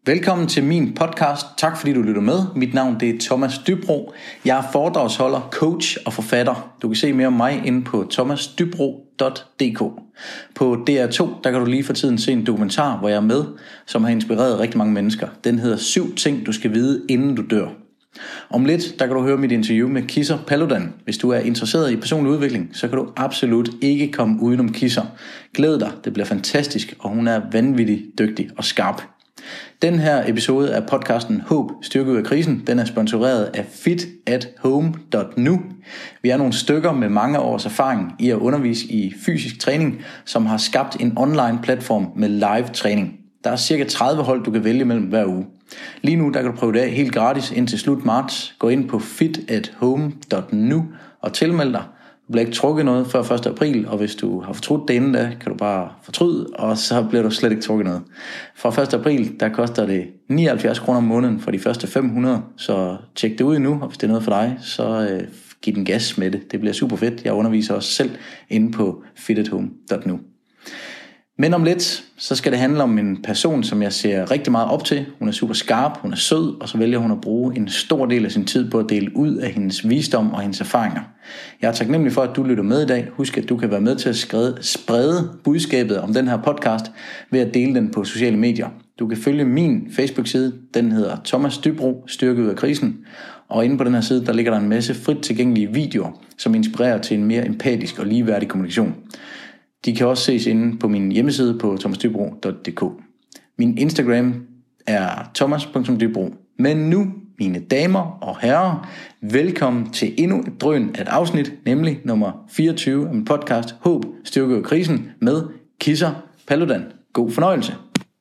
Velkommen til min podcast. Tak fordi du lytter med. Mit navn det er Thomas Dybro. Jeg er foredragsholder, coach og forfatter. Du kan se mere om mig inde på thomasdybro.dk. På DR2 der kan du lige for tiden se en dokumentar, hvor jeg er med, som har inspireret rigtig mange mennesker. Den hedder 7 ting du skal vide inden du dør. Om lidt der kan du høre mit interview med Kisser Paludan. Hvis du er interesseret i personlig udvikling, så kan du absolut ikke komme udenom Kisser. Glæd dig, det bliver fantastisk, og hun er vanvittigt dygtig og skarp. Den her episode af podcasten Håb, styrke ud af krisen, den er sponsoreret af fitathome.nu. Vi er nogle stykker med mange års erfaring i at undervise i fysisk træning, som har skabt en online platform med live træning. Der er cirka 30 hold, du kan vælge mellem hver uge. Lige nu der kan du prøve det af helt gratis indtil slut marts. Gå ind på fitathome.nu og tilmeld dig. Du bliver ikke trukket noget før 1. april, og hvis du har fortrudt det inden da, kan du bare fortryde, og så bliver du slet ikke trukket noget. Fra 1. april, der koster det 79 kroner om måneden for de første 500, så tjek det ud nu, og hvis det er noget for dig, så giv den gas med det. Det bliver super fedt. Jeg underviser også selv inde på fitathome.nu. Men om lidt, så skal det handle om en person, som jeg ser rigtig meget op til. Hun er super skarp, hun er sød, og så vælger hun at bruge en stor del af sin tid på at dele ud af hendes visdom og hendes erfaringer. Jeg er taknemmelig for, at du lytter med i dag. Husk, at du kan være med til at sprede budskabet om den her podcast ved at dele den på sociale medier. Du kan følge min Facebook-side, den hedder Thomas Dybro, styrke ud af krisen. Og inde på den her side, der ligger der en masse frit tilgængelige videoer, som inspirerer til en mere empatisk og ligeværdig kommunikation. De kan også ses inde på min hjemmeside på thomasdybro.dk. Min Instagram er thomas.dybro. Men nu, mine damer og herrer, velkommen til endnu et drøn af et afsnit, nemlig nummer 24 af min podcast Håb, styrke og krisen med Kisser Paludan. God fornøjelse.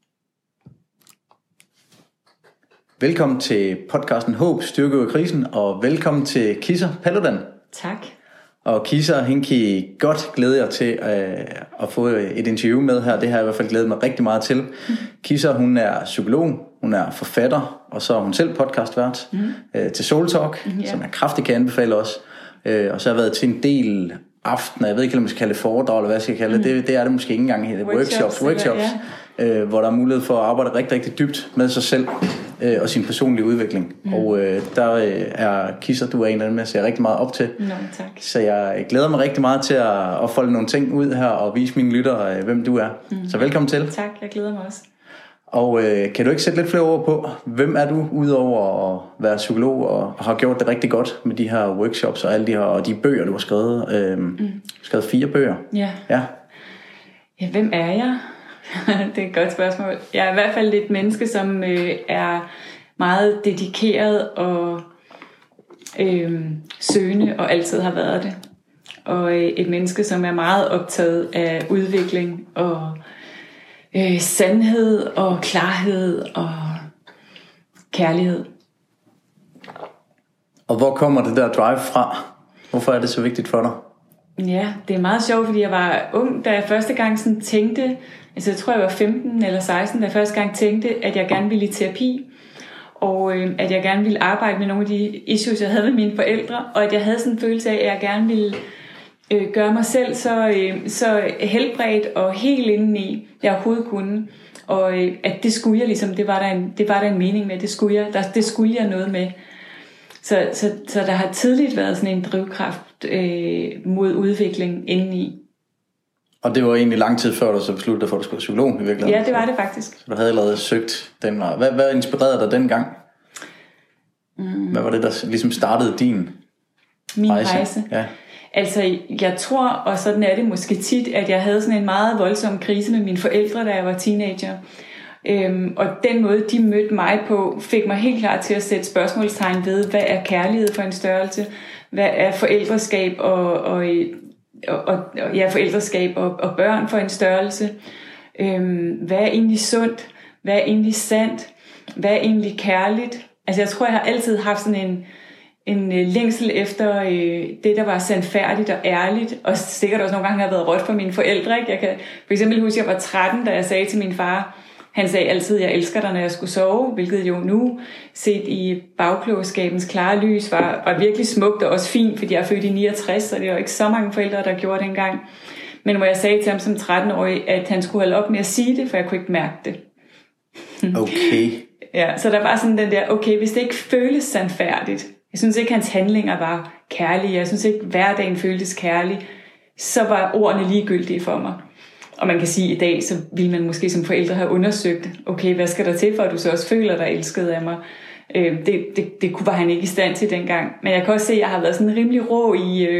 Velkommen til podcasten Håb, styrke og krisen, og velkommen til Kisser Paludan. Tak. Og Kisser, hende kan I godt glæde jer til at få et interview med her. Det har jeg i hvert fald glædet mig rigtig meget til. Kisser, hun er psykolog, hun er forfatter, og så er hun selv podcastvært til Soul Talk, som jeg kraftigt kan anbefale også. Og så har jeg været til en del aftener, jeg ved ikke, om man skal kalde det foredrag, eller hvad jeg skal kalde det. Det er det måske ikke engang her. Workshops, hvor der er mulighed for at arbejde rigtig, rigtig dybt med sig selv og sin personlige udvikling. Og der er Kisser, du er en af dem, jeg ser rigtig meget op til. Tak. Så jeg glæder mig rigtig meget til at folde nogle ting ud her og vise mine lyttere, hvem du er. Så velkommen til. Tak, jeg glæder mig også. Og kan du ikke sætte lidt flere ord på, hvem er du, udover at være psykolog og har gjort det rigtig godt med de her workshops og alle de her og de bøger, du har skrevet? Skrevet 4 bøger. Ja, hvem er jeg? Det er et godt spørgsmål. Jeg er i hvert fald et menneske, som er meget dedikeret og søgende og altid har været det. Og et menneske, som er meget optaget af udvikling og sandhed og klarhed og kærlighed. Og hvor kommer det der drive fra? Hvorfor er det så vigtigt for dig? Ja, det er meget sjovt, fordi jeg var ung, da jeg første gang sådan tænkte, altså jeg tror jeg var 15 eller 16, da jeg første gang tænkte, at jeg gerne ville i terapi, og at jeg gerne ville arbejde med nogle af de issues, jeg havde med mine forældre, og at jeg havde sådan en følelse af, at jeg gerne ville gøre mig selv så helbredt og helt indeni, jeg overhovedet kunne, og at det skulle jeg ligesom, det var der en mening med, det skulle jeg noget med. Så der har tidligt været sådan en drivkraft mod udvikling indeni. Og det var egentlig lang tid før du så besluttede dig for, at du skulle være psykolog i virkeligheden? Ja, det var det faktisk. Så du havde allerede søgt den vej. Hvad inspirerede dig dengang? Hvad var det, der ligesom startede min rejse? Ja. Altså, jeg tror, og sådan er det måske tit, at jeg havde sådan en meget voldsom krise med mine forældre, da jeg var teenager. Og den måde, de mødte mig på, fik mig helt klart til at sætte spørgsmålstegn ved, hvad er kærlighed for en størrelse? Hvad er forældreskab forældreskab og børn for en størrelse? Hvad er egentlig sundt? Hvad er egentlig sandt? Hvad er egentlig kærligt? Altså, jeg tror, jeg har altid haft sådan en længsel efter det, der var sandfærdigt og ærligt, og sikkert også nogle gange har været råt for mine forældre. Ikke? Jeg kan for eksempel huske, at jeg var 13, da jeg sagde til min far, han sagde altid, jeg elsker dig, når jeg skulle sove, hvilket jo nu, set i bagklogskabens klare lys, var virkelig smukt og også fint, fordi jeg er født i 69, så det er jo ikke så mange forældre, der gjorde det engang. Men hvor jeg sagde til ham som 13-årig, at han skulle holde op med at sige det, for jeg kunne ikke mærke det. Okay. Ja, så der var sådan den der, okay, hvis det ikke føles sandfærdigt, jeg synes ikke, hans handlinger var kærlige, jeg synes ikke, hverdagen føltes kærlig, så var ordene ligegyldige for mig. Og man kan sige, at i dag, så ville man måske som forældre have undersøgt, okay, hvad skal der til, for at du så også føler dig elsket af mig? Det var han ikke i stand til dengang. Men jeg kan også se, at jeg har været sådan rimelig rå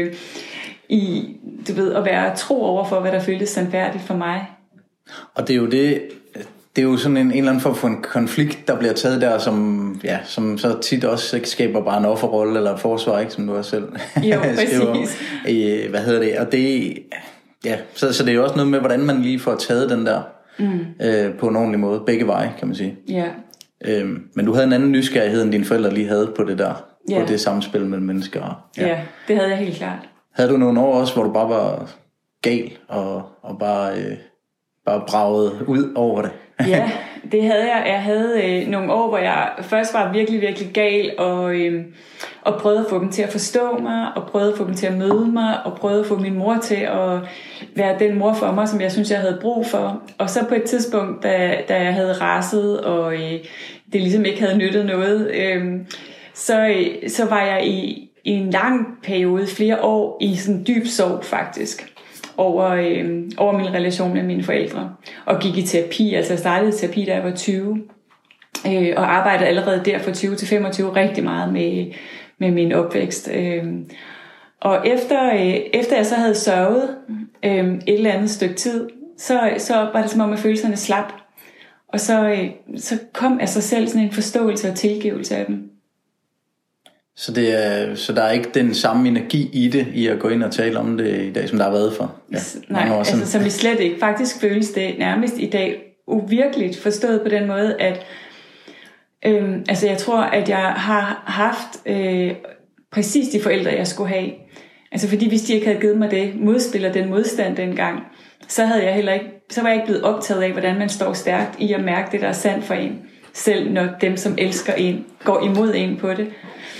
i du ved, at være tro over for, hvad der føltes sandfærdigt for mig. Og det er jo det er jo sådan en eller anden form for en konflikt, der bliver taget der, som så tit også skaber bare en offerrolle eller forsvar, ikke, som du også selv skriver. Hvad hedder det? Og det, ja, så det er jo også noget med, hvordan man lige får taget den der på en ordentlig måde, begge veje, kan man sige. Ja. Men du havde en anden nysgerrighed, end dine forældre lige havde på det der, på det samspil mellem mennesker. Ja, det havde jeg helt klart. Havde du nogle år også, hvor du bare var gal og bare bragede ud over det? Ja, det havde jeg. Jeg havde nogle år, hvor jeg først var virkelig, virkelig gal, og prøvede at få dem til at forstå mig, og prøvede at få dem til at møde mig, og prøvede at få min mor til at være den mor for mig, som jeg synes, jeg havde brug for. Og så på et tidspunkt, da jeg havde raset, og det ligesom ikke havde nyttet noget, så var jeg i en lang periode, flere år, i sådan dyb sorg faktisk, over min relation med mine forældre, og gik i terapi. Altså jeg startede i terapi, da jeg var 20, og arbejdede allerede der fra 20 til 25 rigtig meget med min opvækst. Og efter jeg så havde sørget et eller andet stykke tid, så var det som om, at følelserne slap, og så kom af sig selv sådan en forståelse og tilgivelse af dem. Så der er ikke den samme energi i det, i at gå ind og tale om det i dag, som der har været for mange år siden? Altså som vi slet ikke. Faktisk føles det nærmest i dag uvirkeligt, forstået på den måde, at altså jeg tror, at jeg har haft præcis de forældre, jeg skulle have. Altså fordi hvis de ikke havde givet mig det modspil og den modstand dengang, så var jeg ikke blevet optaget af, hvordan man står stærkt i at mærke det, der er sandt for en, selv når dem, som elsker en, går imod en på det.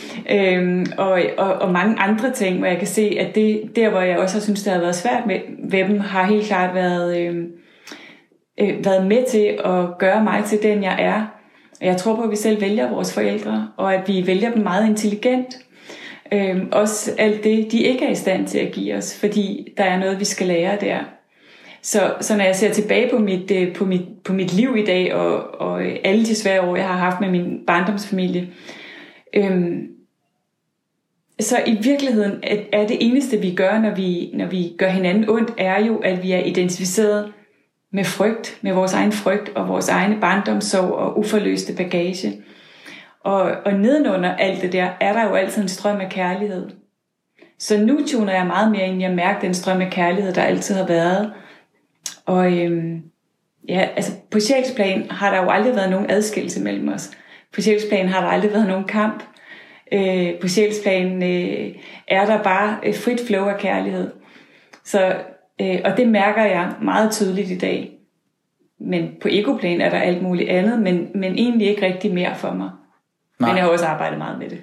Og mange andre ting, hvor jeg kan se, at det der, hvor jeg også har synes, det har været svært med dem, har helt klart været med til at gøre mig til den, jeg er. Jeg tror på, at vi selv vælger vores forældre, og at vi vælger dem meget intelligent. Også alt det, de ikke er i stand til at give os, fordi der er noget, vi skal lære der. Så når jeg ser tilbage på mit liv i dag, og alle de svære år, jeg har haft med min barndomsfamilie, så i virkeligheden er det eneste, vi gør, når vi gør hinanden ondt, er jo, at vi er identificeret med frygt, med vores egen frygt og vores egne barndomssorg og uforløste bagage. Og nedenunder alt det der, er der jo altid en strøm af kærlighed. Så nu tuner jeg meget mere ind i at mærke den strøm af kærlighed, der altid har været. Og altså på sjælsplan har der jo aldrig været nogen adskillelse mellem os. På sjælsplan har der aldrig været nogen kamp. På sjælsplan er der bare frit flow af kærlighed. Så, og det mærker jeg meget tydeligt i dag. Men på egoplan er der alt muligt andet, men egentlig ikke rigtig mere for mig. Nej. Men jeg har også arbejdet meget med det.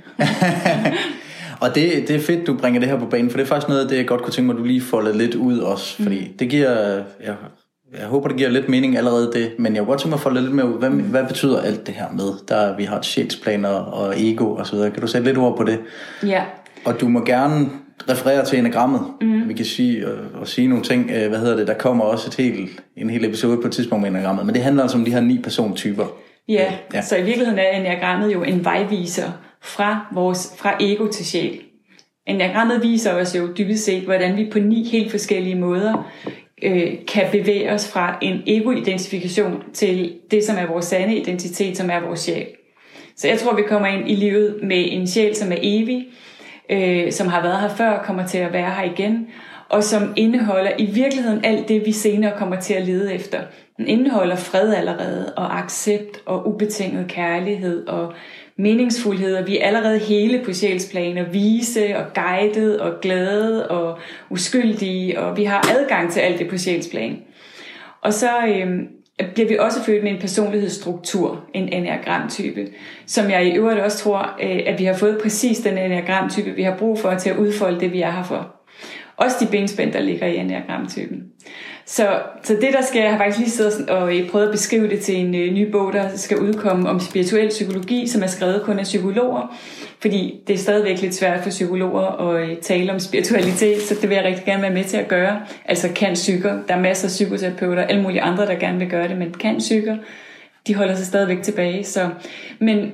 Og det er fedt, du bringer det her på banen, for det er faktisk noget af det, jeg godt kunne tænke mig, at du lige folder lidt ud også. Fordi det giver, jeg håber, det giver lidt mening allerede det, men jeg kunne godt tænke mig at folde lidt mere ud. Hvad betyder alt det her med, der vi har et sjælsplan og ego og så videre? Kan du sætte lidt ord på det? Ja. Og du må gerne referere til enagrammet. Vi kan sige nogle ting. Der kommer også en hel episode på et tidspunkt med enagrammet, men det handler altså om de her 9 persontyper. Ja, så i virkeligheden er enagrammet jo en vejviser fra ego til sjæl. Enagrammet viser os jo dybest set, hvordan vi på 9 helt forskellige måder kan bevæge os fra en ego-identifikation til det, som er vores sande identitet, som er vores sjæl. Så jeg tror, vi kommer ind i livet med en sjæl, som er evig, som har været her før, kommer til at være her igen, og som indeholder i virkeligheden alt det, vi senere kommer til at lede efter. Den indeholder fred allerede, og accept, og ubetinget kærlighed, og meningsfuldhed, og vi er allerede hele på sjælsplan, og vise, og guidet, og glade, og uskyldige, og vi har adgang til alt det på sjælsplan. Og så bliver vi også født med en personlighedsstruktur, en enneagramtype, som jeg i øvrigt også tror, at vi har fået præcis den enneagramtype, vi har brug for til at udfolde det, vi er her for. Også de benspænd, der ligger i enneagramtypen. Så det der sker, jeg har faktisk lige siddet og prøvet at beskrive det til en ny bog, der skal udkomme om spirituel psykologi, som er skrevet kun af psykologer. Fordi det er stadigvæk lidt svært for psykologer at tale om spiritualitet, så det vil jeg rigtig gerne være med til at gøre. Altså kan-psyker, der er masser af psykoterapeuter, alle mulige andre, der gerne vil gøre det, men kan-psyker, de holder sig stadigvæk tilbage. Men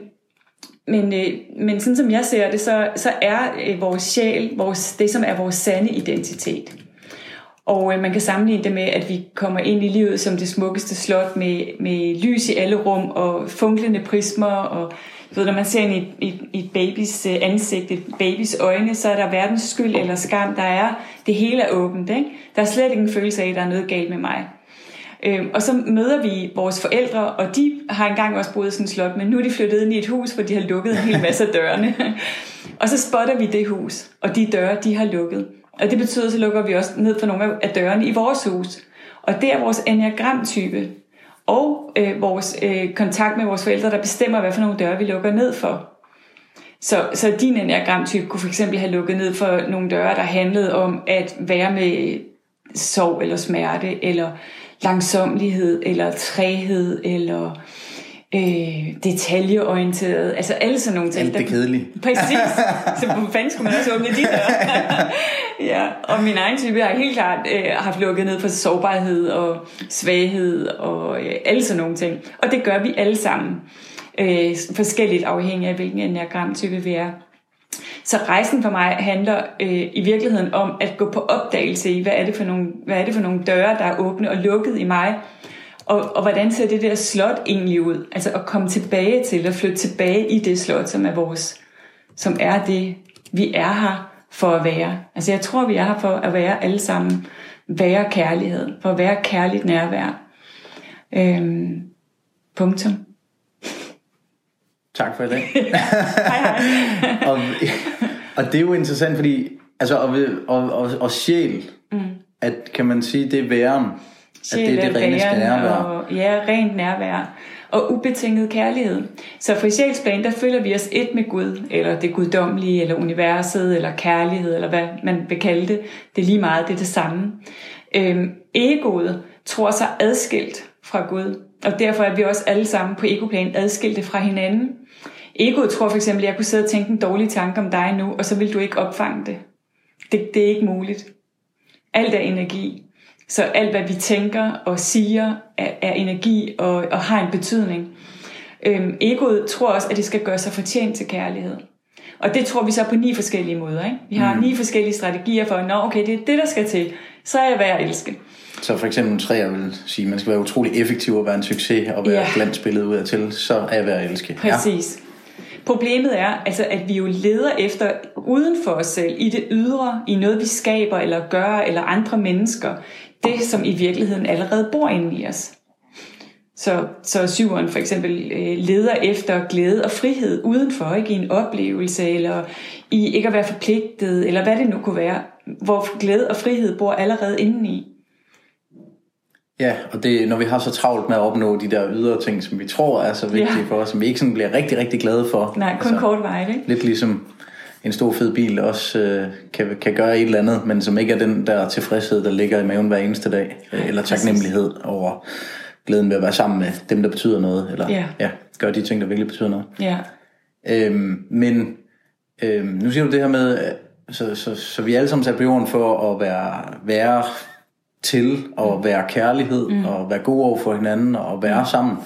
sådan som jeg ser det, så er vores sjæl det, som er vores sande identitet. Og man kan sammenligne det med, at vi kommer ind i livet som det smukkeste slot med lys i alle rum og funklende prismer. Og når man ser ind i et babys ansigt, et babys øjne, så er der verdens skyld eller skam. Det hele er åbent. Ikke? Der er slet ikke en følelse af, at der er noget galt med mig. Og så møder vi vores forældre, og de har engang også boet i sådan et slot, men nu er de flyttet ind i et hus, hvor de har lukket en hel masse af dørene. Og så spotter vi det hus, og de døre, de har lukket. Og det betyder, så lukker vi også ned for nogle af dørene i vores hus. Og det er vores enneagramtype og vores kontakt med vores forældre, der bestemmer, hvad for nogle døre vi lukker ned for. Så din enneagramtype kunne for eksempel have lukket ned for nogle døre, der handlede om at være med sorg eller smerte, eller langsommelighed, eller træhed, eller detaljeorienteret, altså alle sådan nogle ting. Alt det kedelige. Præcis. Så hvor fanden skulle man også åbne de døre? Ja, og min egen type har helt klart haft lukket ned for sårbarhed og svaghed og alle sådan nogle ting. Og det gør vi alle sammen. Forskelligt afhængig af hvilken enneagramtype vi er. Så rejsen for mig handler i virkeligheden om at gå på opdagelse i, hvad er det for nogle døre, der er åbne og lukket i mig, og hvordan ser det der slot egentlig ud? Altså at komme tilbage til, at flytte tilbage i det slot, som er det, vi er her for at være. Altså jeg tror, vi er her for at være alle sammen, være kærlighed, for at være kærligt nærvær. Punktum. Tak for i dag. Hej. og det er jo interessant, fordi altså, og sjæl, at kan man sige, det er væren. Sjæl, at det er det reneste nærvær. Ja, rent nærvær. Og ubetinget kærlighed. Så for sjælsplan, der føler vi os et med Gud, eller det guddommelige, eller universet, eller kærlighed, eller hvad man vil kalde det. Det er lige meget, det er det samme. Egoet tror sig adskilt fra Gud, og derfor er vi også alle sammen på egoplan adskilte fra hinanden. Egoet tror for eksempel, at jeg kunne sidde og tænke en dårlig tanke om dig nu, og så vil du ikke opfange det. Det er ikke muligt. Alt er energi. Så alt, hvad vi tænker og siger, er energi og har en betydning. Egoet tror også, at det skal gøre sig fortjent til kærlighed. Og det tror vi så på 9 forskellige måder. Ikke? Vi har 9 forskellige strategier for, okay, det er det, der skal til. Så er jeg værd at elske. Så for eksempel 3, jeg vil sige, man skal være utrolig effektiv og være en succes og være glansbilledet ud af til, så er jeg værd at elske. Præcis. Ja. Problemet er, altså, at vi jo leder efter uden for os selv, i det ydre, i noget vi skaber eller gør, eller andre mennesker, det som i virkeligheden allerede bor inde i os. Så syveren for eksempel leder efter glæde og frihed udenfor, ikke i en oplevelse, eller i ikke at være forpligtet, eller hvad det nu kunne være, hvor glæde og frihed bor allerede indeni. Ja, og det, når vi har så travlt med at opnå de der ydre ting, som vi tror er så vigtige for os, som vi ikke sådan bliver rigtig, rigtig glade for. Nej, kun kort vej, ikke? Lidt ligesom en stor fed bil også kan gøre et eller andet, men som ikke er den der tilfredshed, der ligger i maven hver eneste dag. Eller taknemmelighed over glæden ved at være sammen med dem, der betyder noget. Eller gøre de ting, der virkelig betyder noget. Ja. Men nu siger du det her med, så vi er alle sammen sat på jorden for at være til og være kærlighed og være gode over for hinanden og være sammen.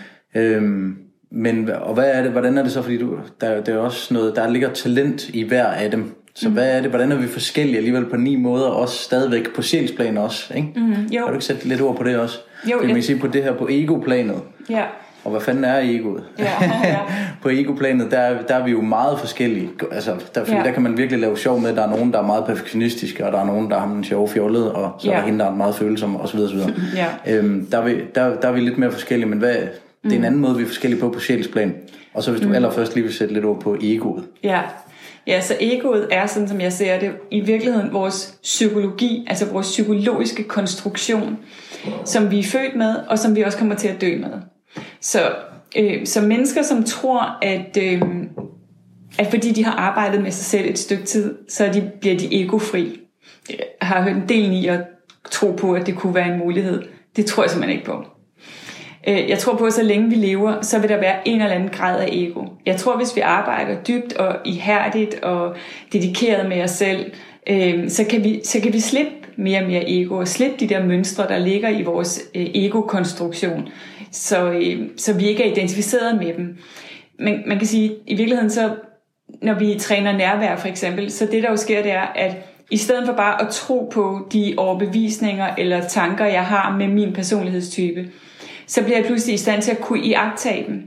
Men og hvad er det? Hvordan er det så? Fordi der er også noget, der ligger talent i hver af dem. Så hvad er det? Hvordan er vi forskellige alligevel på 9 måder, også stadigvæk på sjælsplan også, ikke? Kan du ikke sætte lidt ord på det også? Jo, det man sige på det her på egoplanet. Ja. Og hvad fanden er egoet? Ja. På egoplanet, der er vi jo meget forskellige. Altså, der kan man virkelig lave sjov med. Der er nogen, der er meget perfektionistiske, og der er nogen, der har en sjov fjollet, og så er der hende, der er meget følsom, osv. Der er vi lidt mere forskellige, men det er en anden måde, vi er forskellige på sjælsplan. Og så hvis du allerførst lige vil sætte lidt ord på egoet. Ja, så egoet er, sådan som jeg ser det, i virkeligheden vores psykologi, altså vores psykologiske konstruktion, som vi er født med, og som vi også kommer til at dø med. Så mennesker, som tror, at fordi de har arbejdet med sig selv et stykke tid, så bliver de egofri. har hørt en del i at tro på, at det kunne være en mulighed. Det tror jeg simpelthen ikke på. Jeg tror på, at så længe vi lever, så vil der være en eller anden grad af ego. Jeg tror, hvis vi arbejder dybt og ihærdigt og dedikeret med os selv, så kan vi slippe mere og mere ego, og slippe de der mønstre, der ligger i vores ego-konstruktion, så vi ikke er identificeret med dem. Men man kan sige, i virkeligheden, så når vi træner nærvær for eksempel, så det der jo sker, det er, at i stedet for bare at tro på de overbevisninger eller tanker, jeg har med min personlighedstype, så bliver jeg pludselig i stand til at kunne iagttage dem.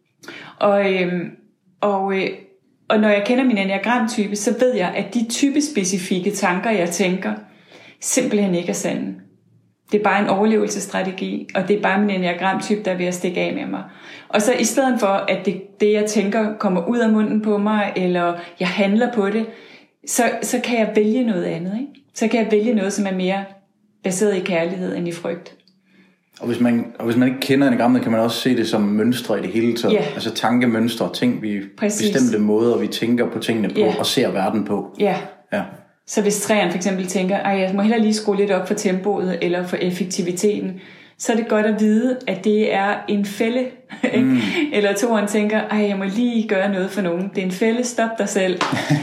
Og når jeg kender min enneagramtype, så ved jeg, at de typespecifikke tanker, jeg tænker, simpelthen ikke er sande. Det er bare en overlevelsesstrategi, og det er bare min enneagramtype, der er ved at stikke af med mig. Og så i stedet for, at det jeg tænker, kommer ud af munden på mig, eller jeg handler på det, så kan jeg vælge noget andet. Ikke? Så kan jeg vælge noget, som er mere baseret i kærlighed end i frygt. Og hvis man ikke kender enagrammet, kan man også se det som mønstre i det hele taget. Yeah. Altså tankemønstre, ting vi bestemte måder, vi tænker på tingene på og ser verden på. Ja. Ja. Så hvis træeren for eksempel tænker, jeg må hellere lige skrue lidt op for tempoet eller for effektiviteten, så er det godt at vide, at det er en fælde. Eller toeren tænker, jeg må lige gøre noget for nogen. Det er en fælde, stop dig selv.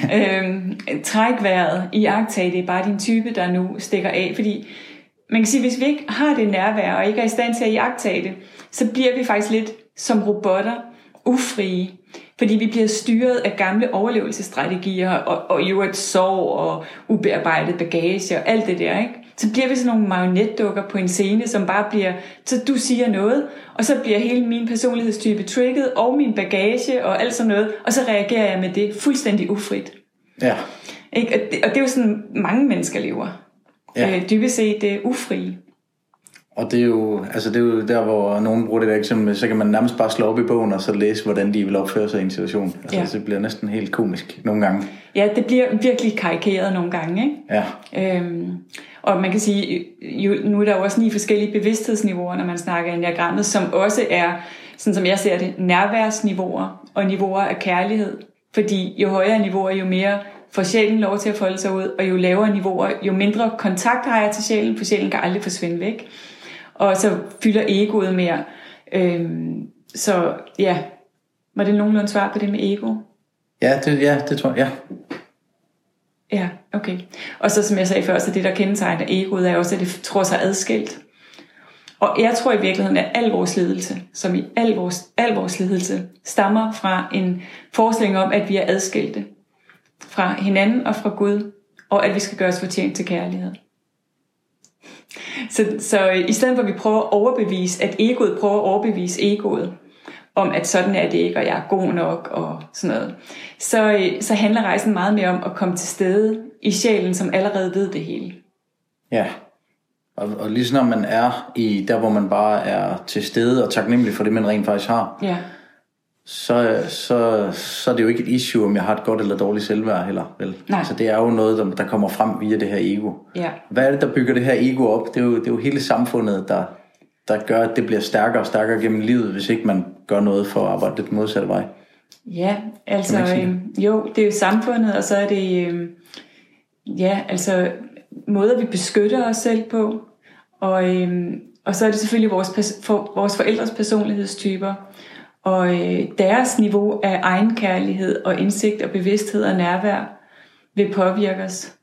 Træk vejret, iagttag, det er bare din type, der nu stikker af. Fordi man kan sige, hvis vi ikke har det nærvær, og ikke er i stand til at iagttage det, så bliver vi faktisk lidt som robotter, ufrie. Fordi vi bliver styret af gamle overlevelsesstrategier, og jo et sorg og ubearbejdet bagage og alt det der, ikke? Så bliver vi sådan nogle marionetdukker på en scene, som bare bliver, så du siger noget, og så bliver hele min personlighedstype trigget, og min bagage og alt sådan noget, og så reagerer jeg med det fuldstændig ufrit. Ja. Ikke? Og det er jo sådan, mange mennesker lever. Ja. Dybest set det er ufrie. Og det er jo der, hvor nogen bruger det der eksempel, så kan man nærmest bare slå op i bogen og så læse, hvordan de vil opføre sig i en situation. Altså det bliver næsten helt komisk nogle gange. Ja, det bliver virkelig karikeret nogle gange, ikke? Ja. Og man kan sige, nu er der jo også 9 forskellige bevidsthedsniveauer, når man snakker enneagrammet, som også er, sådan som jeg ser det, nærværsniveauer og niveauer af kærlighed. Fordi jo højere niveauer, jo mere får sjælen lov til at folde sig ud, og jo lavere niveauer, jo mindre kontakt har jeg til sjælen, for sjælen kan aldrig forsvinde væk. Og så fylder egoet mere. Så ja, var det nogenlunde svar på det med ego? Ja, det tror jeg, Ja, okay. Og så som jeg sagde før, så det der kendetegner egoet er også, at det tror sig adskilt. Og jeg tror i virkeligheden, at al vores lidelse, som i al vores lidelse, stammer fra en forestilling om, at vi er adskilte fra hinanden og fra Gud, og at vi skal gøre os fortjent til kærlighed. Så i stedet for at vi prøver at overbevise, at egoet prøver at overbevise egoet, om at sådan er det ikke, og jeg er god nok, og sådan noget, så handler rejsen meget mere om at komme til stede i sjælen, som allerede ved det hele. Ja, og lige så når man er i der, hvor man bare er til stede og taknemmelig for det, man rent faktisk har, ja. så er det jo ikke et issue, om jeg har et godt eller dårligt selvværd heller, vel? Nej. Så det er jo noget, der kommer frem via det her ego. Ja. Hvad er det, der bygger det her ego op? Det er jo hele samfundet, der gør, at det bliver stærkere og stærkere gennem livet, hvis ikke man gør noget for at arbejde det modsatte vej. Ja, altså jo, det er jo samfundet, og så er det måder, vi beskytter os selv på, og så er det selvfølgelig vores forældres personlighedstyper, og deres niveau af egenkærlighed og indsigt og bevidsthed og nærvær vil påvirke os.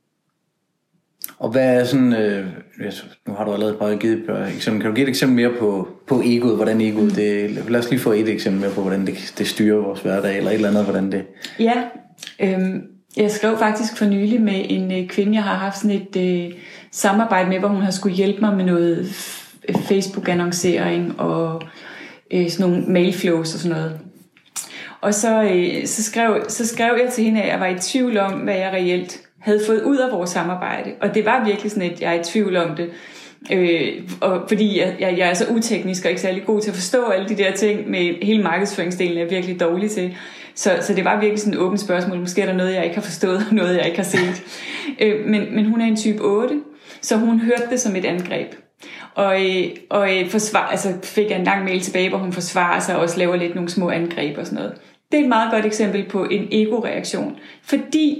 Og hvad er sådan, nu har du allerede bare givet et eksempel. Kan du give et eksempel mere på egoet, hvordan egoet lad os lige få et eksempel mere på, hvordan det styrer vores hverdag, eller et eller andet, hvordan det... Ja, jeg skrev faktisk for nylig med en kvinde, jeg har haft sådan et samarbejde med, hvor hun har skulle hjælpe mig med noget Facebook-annoncering og sådan nogle mailflows og sådan noget. Og så skrev jeg til hende, at jeg var i tvivl om, hvad jeg reelt havde fået ud af vores samarbejde. Og det var virkelig sådan, at jeg er i tvivl om det. Og fordi jeg er så uteknisk og ikke særlig god til at forstå alle de der ting, med hele markedsføringsdelen er jeg virkelig dårlig til. Så det var virkelig sådan et åbent spørgsmål. Måske er der noget, jeg ikke har forstået, og noget, jeg ikke har set. Men hun er en type 8, så hun hørte det som et angreb. Og fik jeg en lang mail tilbage, hvor hun forsvarer sig og også laver lidt nogle små angreb og sådan noget. Det er et meget godt eksempel på en ego-reaktion. Fordi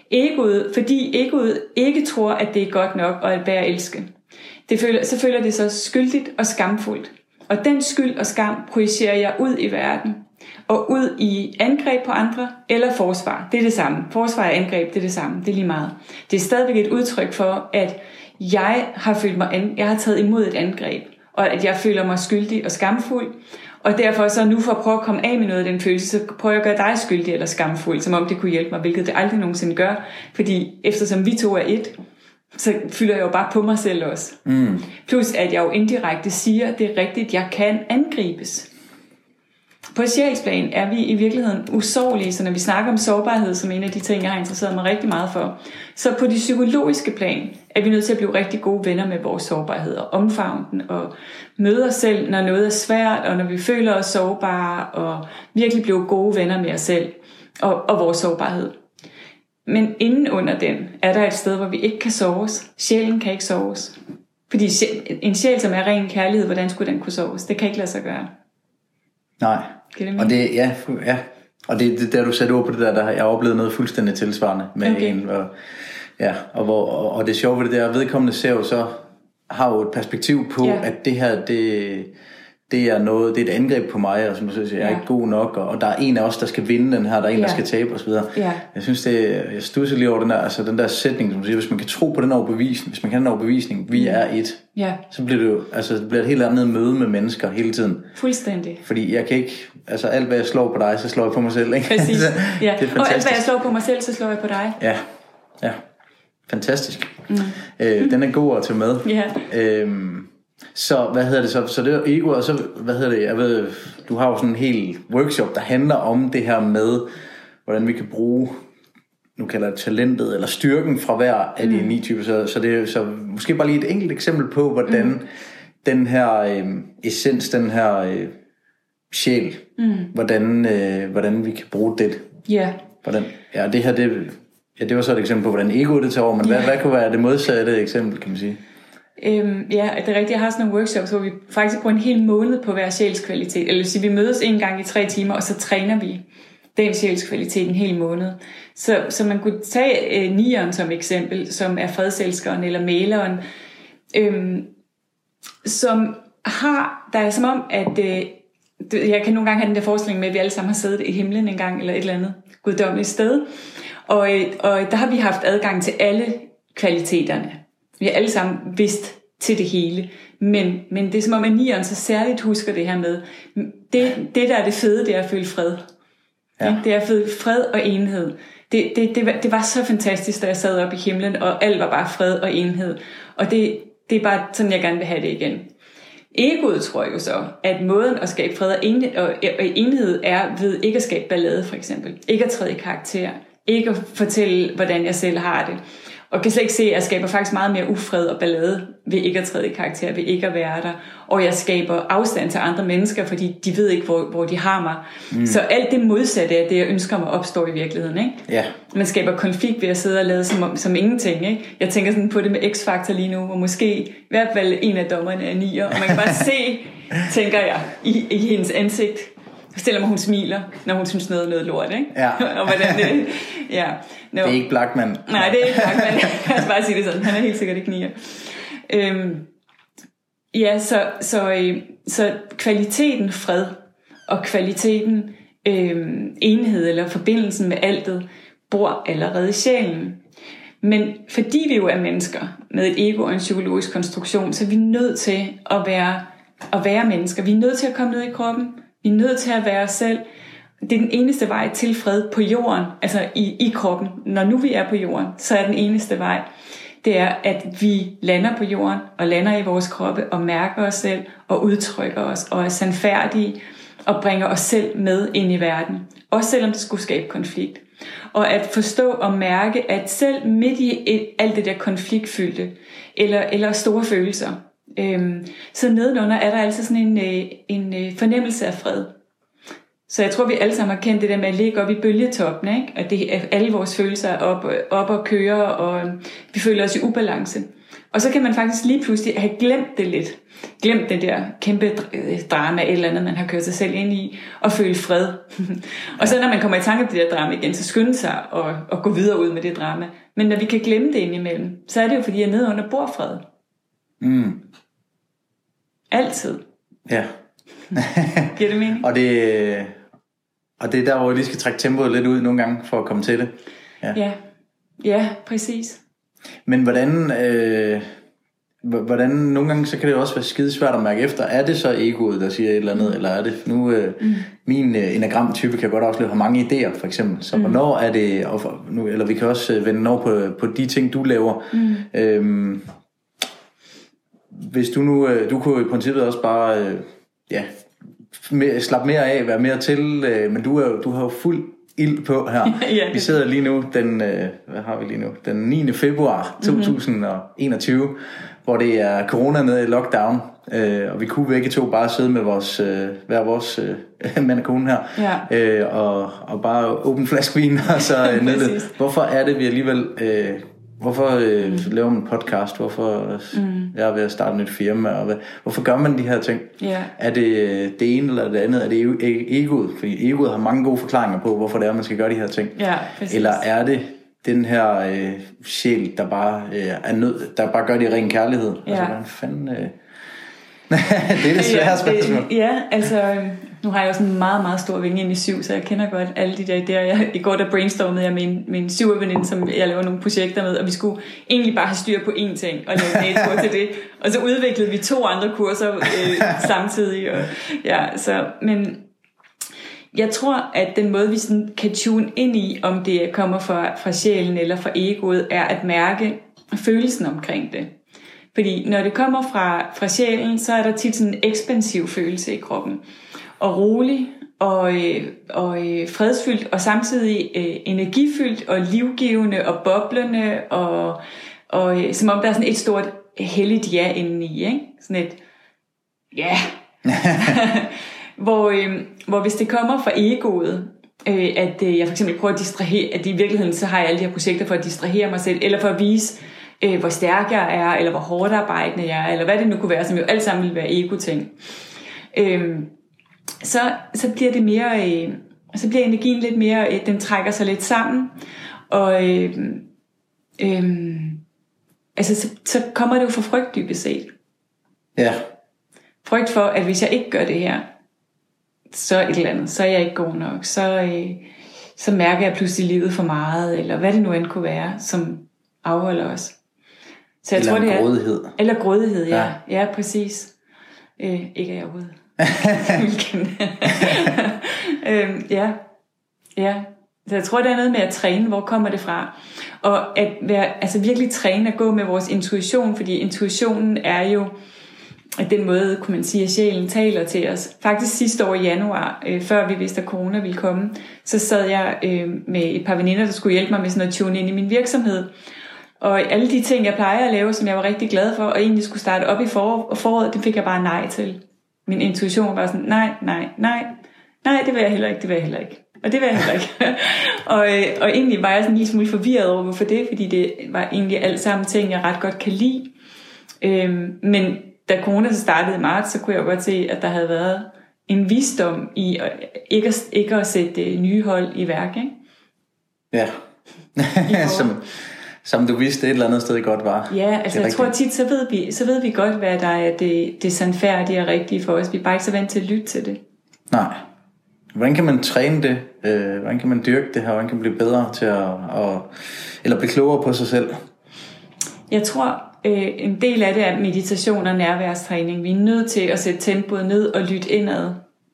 Fordi egoet ikke tror, at det er godt nok og at være elske. Så føler det sig skyldigt og skamfuldt. Og den skyld og skam projicerer jeg ud i verden. Og ud i angreb på andre eller forsvar. Det er det samme. Forsvar og angreb, det er det samme. Det er lige meget. Det er stadigvæk et udtryk for, at jeg har taget imod et angreb. Og at jeg føler mig skyldig og skamfuld. Og derfor så nu for at prøve at komme af med noget af den følelse, så prøver jeg at gøre dig skyldig eller skamfuld, som om det kunne hjælpe mig, hvilket det aldrig nogensinde gør. Fordi eftersom vi to er et, så fylder jeg jo bare på mig selv også. Plus at jeg jo indirekte siger, at det er rigtigt, jeg kan angribes. På sjælsplan er vi i virkeligheden usårlige, så når vi snakker om sårbarhed som en af de ting, jeg har interesseret mig rigtig meget for, så på de psykologiske plan er vi nødt til at blive rigtig gode venner med vores sårbarhed og omfavne den og møde os selv, når noget er svært, og når vi føler os sårbare, og virkelig blive gode venner med os selv og vores sårbarhed. Men inden under den er der et sted, hvor vi ikke kan såres. Sjælen kan ikke såres. Fordi en sjæl, som er ren kærlighed, hvordan skulle den kunne såres? Det kan ikke lade sig gøre. Nej. Og det, ja. Og det der du satte ord på det der har jeg oplevet noget fuldstændig tilsvarende med en. Og det sjove ved det der, vedkommende ser jo så, har jo et perspektiv på, at det her, det er noget, det er et angreb på mig, og som du siger, jeg er ikke god nok, og der er en af os, der skal vinde den her, der er en, der skal tabe osv. Jeg synes jeg studser lige over den der, altså den der sætning, som du siger, hvis man kan tro på den overbevisning, hvis man kan den overbevisning, vi er et, så bliver det jo, altså det bliver et helt andet møde med mennesker hele tiden. Fuldstændig. Fordi jeg kan ikke, altså alt hvad jeg slår på dig, så slår jeg på mig selv, ikke? Præcis, det er fantastisk. Og alt hvad jeg slår på mig selv, så slår jeg på dig. Ja, fantastisk. Den er god at tage med. Så hvad hedder det så det er ego, og så hvad hedder det, jeg ved, du har jo sådan en hel workshop, der handler om det her med, hvordan vi kan bruge, nu kalder jeg det talentet, eller styrken fra hver af de 9 typer, så det er så måske bare lige et enkelt eksempel på, hvordan den her essens, den her sjæl, hvordan vi kan bruge det. Hvordan, det her, det var så et eksempel på, hvordan egoet det tager over, men hvad kunne være det modsatte eksempel, kan man sige? Det er rigtigt. Jeg har sådan nogle workshops, hvor vi faktisk bruger en hel måned på hver sjælskvalitet. Eller så vi mødes en gang i 3 timer, og så træner vi den sjælskvalitet en hel måned. Så man kunne tage nieren som eksempel, som er fredselskeren eller mæleren, som har, der er som om, at jeg kan nogle gange have den der forestilling med, at vi alle sammen har siddet i himlen en gang, eller et eller andet guddommeligt sted. Og der har vi haft adgang til alle kvaliteterne. Vi har alle sammen vidst til det hele. Men det er som om, at nieren så særligt husker det her med, det der er det fede, det er at føle fred. Det er at føle fred og enhed. Det var så fantastisk, da jeg sad op i himlen, og alt var bare fred og enhed. Og det er bare sådan, jeg gerne vil have det igen. Egoet tror jeg jo så, at måden at skabe fred og enhed er ved ikke at skabe ballade, for eksempel. Ikke at træde i karakter. Ikke at fortælle, hvordan jeg selv har det. Og kan slet ikke se, at jeg skaber faktisk meget mere ufred og ballade ved ikke at træde i karakter, ved ikke at være der. Og jeg skaber afstand til andre mennesker, fordi de ved ikke, hvor de har mig. Så alt det modsatte af det, jeg ønsker mig, opstår i virkeligheden. Ikke? Man skaber konflikt ved at sidde og lade som ingenting. Ikke? Jeg tænker sådan på det med X-Factor lige nu, hvor måske i hvert fald en af dommerne er nier. Og man kan bare se, tænker jeg, i hendes ansigt. Selvom hun smiler, når hun synes noget lort, ikke? Og hvordan det... Det er ikke Blackman. Nej, det er ikke Blackman. Jeg skal bare sige det sådan. Han er helt sikkert ikke nier. Så kvaliteten fred og kvaliteten enhed eller forbindelsen med altet bor allerede i sjælen. Men fordi vi jo er mennesker med et ego og en psykologisk konstruktion, så er vi nødt til at være mennesker. Vi er nødt til at komme ned i kroppen. Vi er nødt til at være os selv. Det er den eneste vej til fred på jorden, altså i kroppen. Når nu vi er på jorden, så er den eneste vej, det er, at vi lander på jorden og lander i vores kroppe og mærker os selv og udtrykker os og er sandfærdige og bringer os selv med ind i verden. Også selvom det skulle skabe konflikt. Og at forstå og mærke, at selv midt i alt det der konfliktfyldte eller store følelser, så nedenunder er der altså sådan en fornemmelse af fred. Så jeg tror, vi alle sammen har kendt det der med at ligge op i bølgetoppen, ikke? At alle vores følelser er op og køre, og vi føler os i ubalance. Og så kan man faktisk lige pludselig have glemt det lidt. Glemt det der kæmpe drama, et eller andet, man har kørt sig selv ind i, og føle fred. Og så når man kommer i tanke om det der drama igen, så skynde sig og gå videre ud med det drama. Men når vi kan glemme det indimellem, så er det jo fordi, jeg er nede under bordfred. Altid. Ja. Giver det mening? Og det er der, hvor vi lige skal trække tempoet lidt ud nogle gange, for at komme til det. Ja, præcis. Men hvordan nogle gange, så kan det også være skide svært at mærke efter. Er det så egoet, der siger et eller andet, eller er det nu min enagramtype kan godt afsløre, har mange idéer, for eksempel. Så hvornår er det, eller vi kan også vende over på de ting, du laver. Hvis du nu, du kunne i princippet også bare, slappe mere af, være mere til, men du har jo fuld ild på her. Vi sidder lige nu den 9. februar 2021, hvor det er corona nede i lockdown, og vi kunne begge to bare sidde med hver vores mand og kone her, og bare åbne flaske vin og så ned det. Hvorfor er det vi alligevel hvorfor laver man en podcast? Hvorfor jeg er ved at starte et nyt firma? Og hvorfor gør man de her ting? Er det det ene eller det andet? Er det egoet? Fordi egoet har mange gode forklaringer på, hvorfor det er, man skal gøre de her ting. Eller er det den her sjæl, der bare der bare gør det i ren kærlighed? Altså, hvordan fanden... det er det svære spørgsmål. Nu har jeg jo sådan en meget, meget stor vinge ind i 7, så jeg kender godt alle de der idéer. I går der brainstormede jeg med min 7'er-veninde, som jeg laver nogle projekter med, og vi skulle egentlig bare have styr på én ting, og lave en natur til det. Og så udviklede vi 2 andre kurser samtidig. Men jeg tror, at den måde, vi sådan kan tune ind i, om det kommer fra sjælen eller fra egoet, er at mærke følelsen omkring det. Fordi når det kommer fra sjælen, så er der tit sådan en ekspansiv følelse i kroppen. Og rolig og fredsfyldt, og samtidig energifyldt og livgivende og boblende, og som om der er sådan et stort helligt ja indeni, ikke? Sådan et ja. Hvor hvis det kommer fra egoet, at jeg for eksempel prøver at distrahere, at i virkeligheden så har jeg alle de her projekter for at distrahere mig selv, eller for at vise, hvor stærk jeg er, eller hvor hårdt arbejdende jeg er, eller hvad det nu kunne være, som jo alt sammen vil være ego-ting. Så bliver det mere, så bliver energien lidt mere, den trækker sig lidt sammen, og så kommer det jo fra frygt dybest set. Ja. Frygt for, at hvis jeg ikke gør det her, så et eller andet, så er jeg ikke god nok, så mærker jeg pludselig livet for meget, eller hvad det nu end kunne være, som afholder os. Så jeg tror, det er grådighed. Eller grådighed, ja, præcis. Ikke at jeg overhovedet. Så jeg tror, det er noget med at træne. Hvor kommer det fra? Og at virkelig træne at gå med vores intuition, fordi intuitionen er jo den måde, kunne man sige, at sjælen taler til os. Faktisk sidste år i januar, før vi vidste, at corona ville komme, så sad jeg med et par veninder, der skulle hjælpe mig med sådan at tune ind i min virksomhed. Og alle de ting, jeg plejer at lave, som jeg var rigtig glad for, og egentlig skulle starte op i foråret, det fik jeg bare nej til. Min intuition var sådan, nej, det vil jeg heller ikke. Og det vil jeg heller ikke. og egentlig var jeg sådan en lille smule forvirret over, hvorfor det, fordi det var egentlig alt sammen ting, jeg ret godt kan lide. Men da corona så startede i marts, så kunne jeg godt se, at der havde været en visdom i ikke at sætte nye hold i værk, ikke? Ja. Som du vidste et eller andet sted godt var. Ja, altså jeg tror tit, så ved vi godt, hvad der er det sandfærdige og rigtige for os. Vi er bare ikke så vant til at lytte til det. Nej. Hvordan kan man træne det? Hvordan kan man dyrke det her? Hvordan kan man blive bedre til eller blive klogere på sig selv? Jeg tror, en del af det er meditation og nærværstræning. Vi er nødt til at sætte tempoet ned og lytte indad.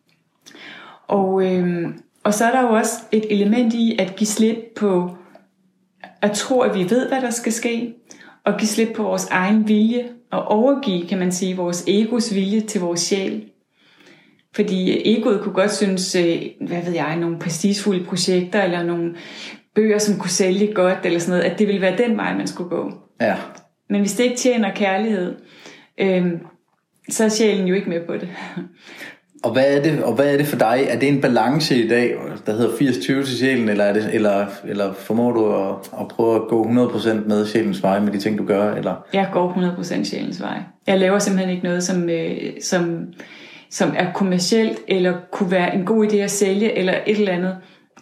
Og så er der jo også et element i at give slip på at tro, at vi ved, hvad der skal ske, og give slip på vores egen vilje, og overgive, kan man sige, vores egos vilje til vores sjæl. Fordi egoet kunne godt synes, nogle prestigefulde projekter, eller nogle bøger, som kunne sælge godt, eller sådan noget, at det ville være den vej, man skulle gå. Ja. Men hvis det ikke tjener kærlighed, så er sjælen jo ikke med på det. hvad er det for dig? Er det en balance i dag, der hedder 80-20 til sjælen, eller formår du at prøve at gå 100% med sjælens vej med de ting, du gør? Eller? Jeg går 100% sjælens vej. Jeg laver simpelthen ikke noget, som er kommercielt, eller kunne være en god idé at sælge, eller et eller andet.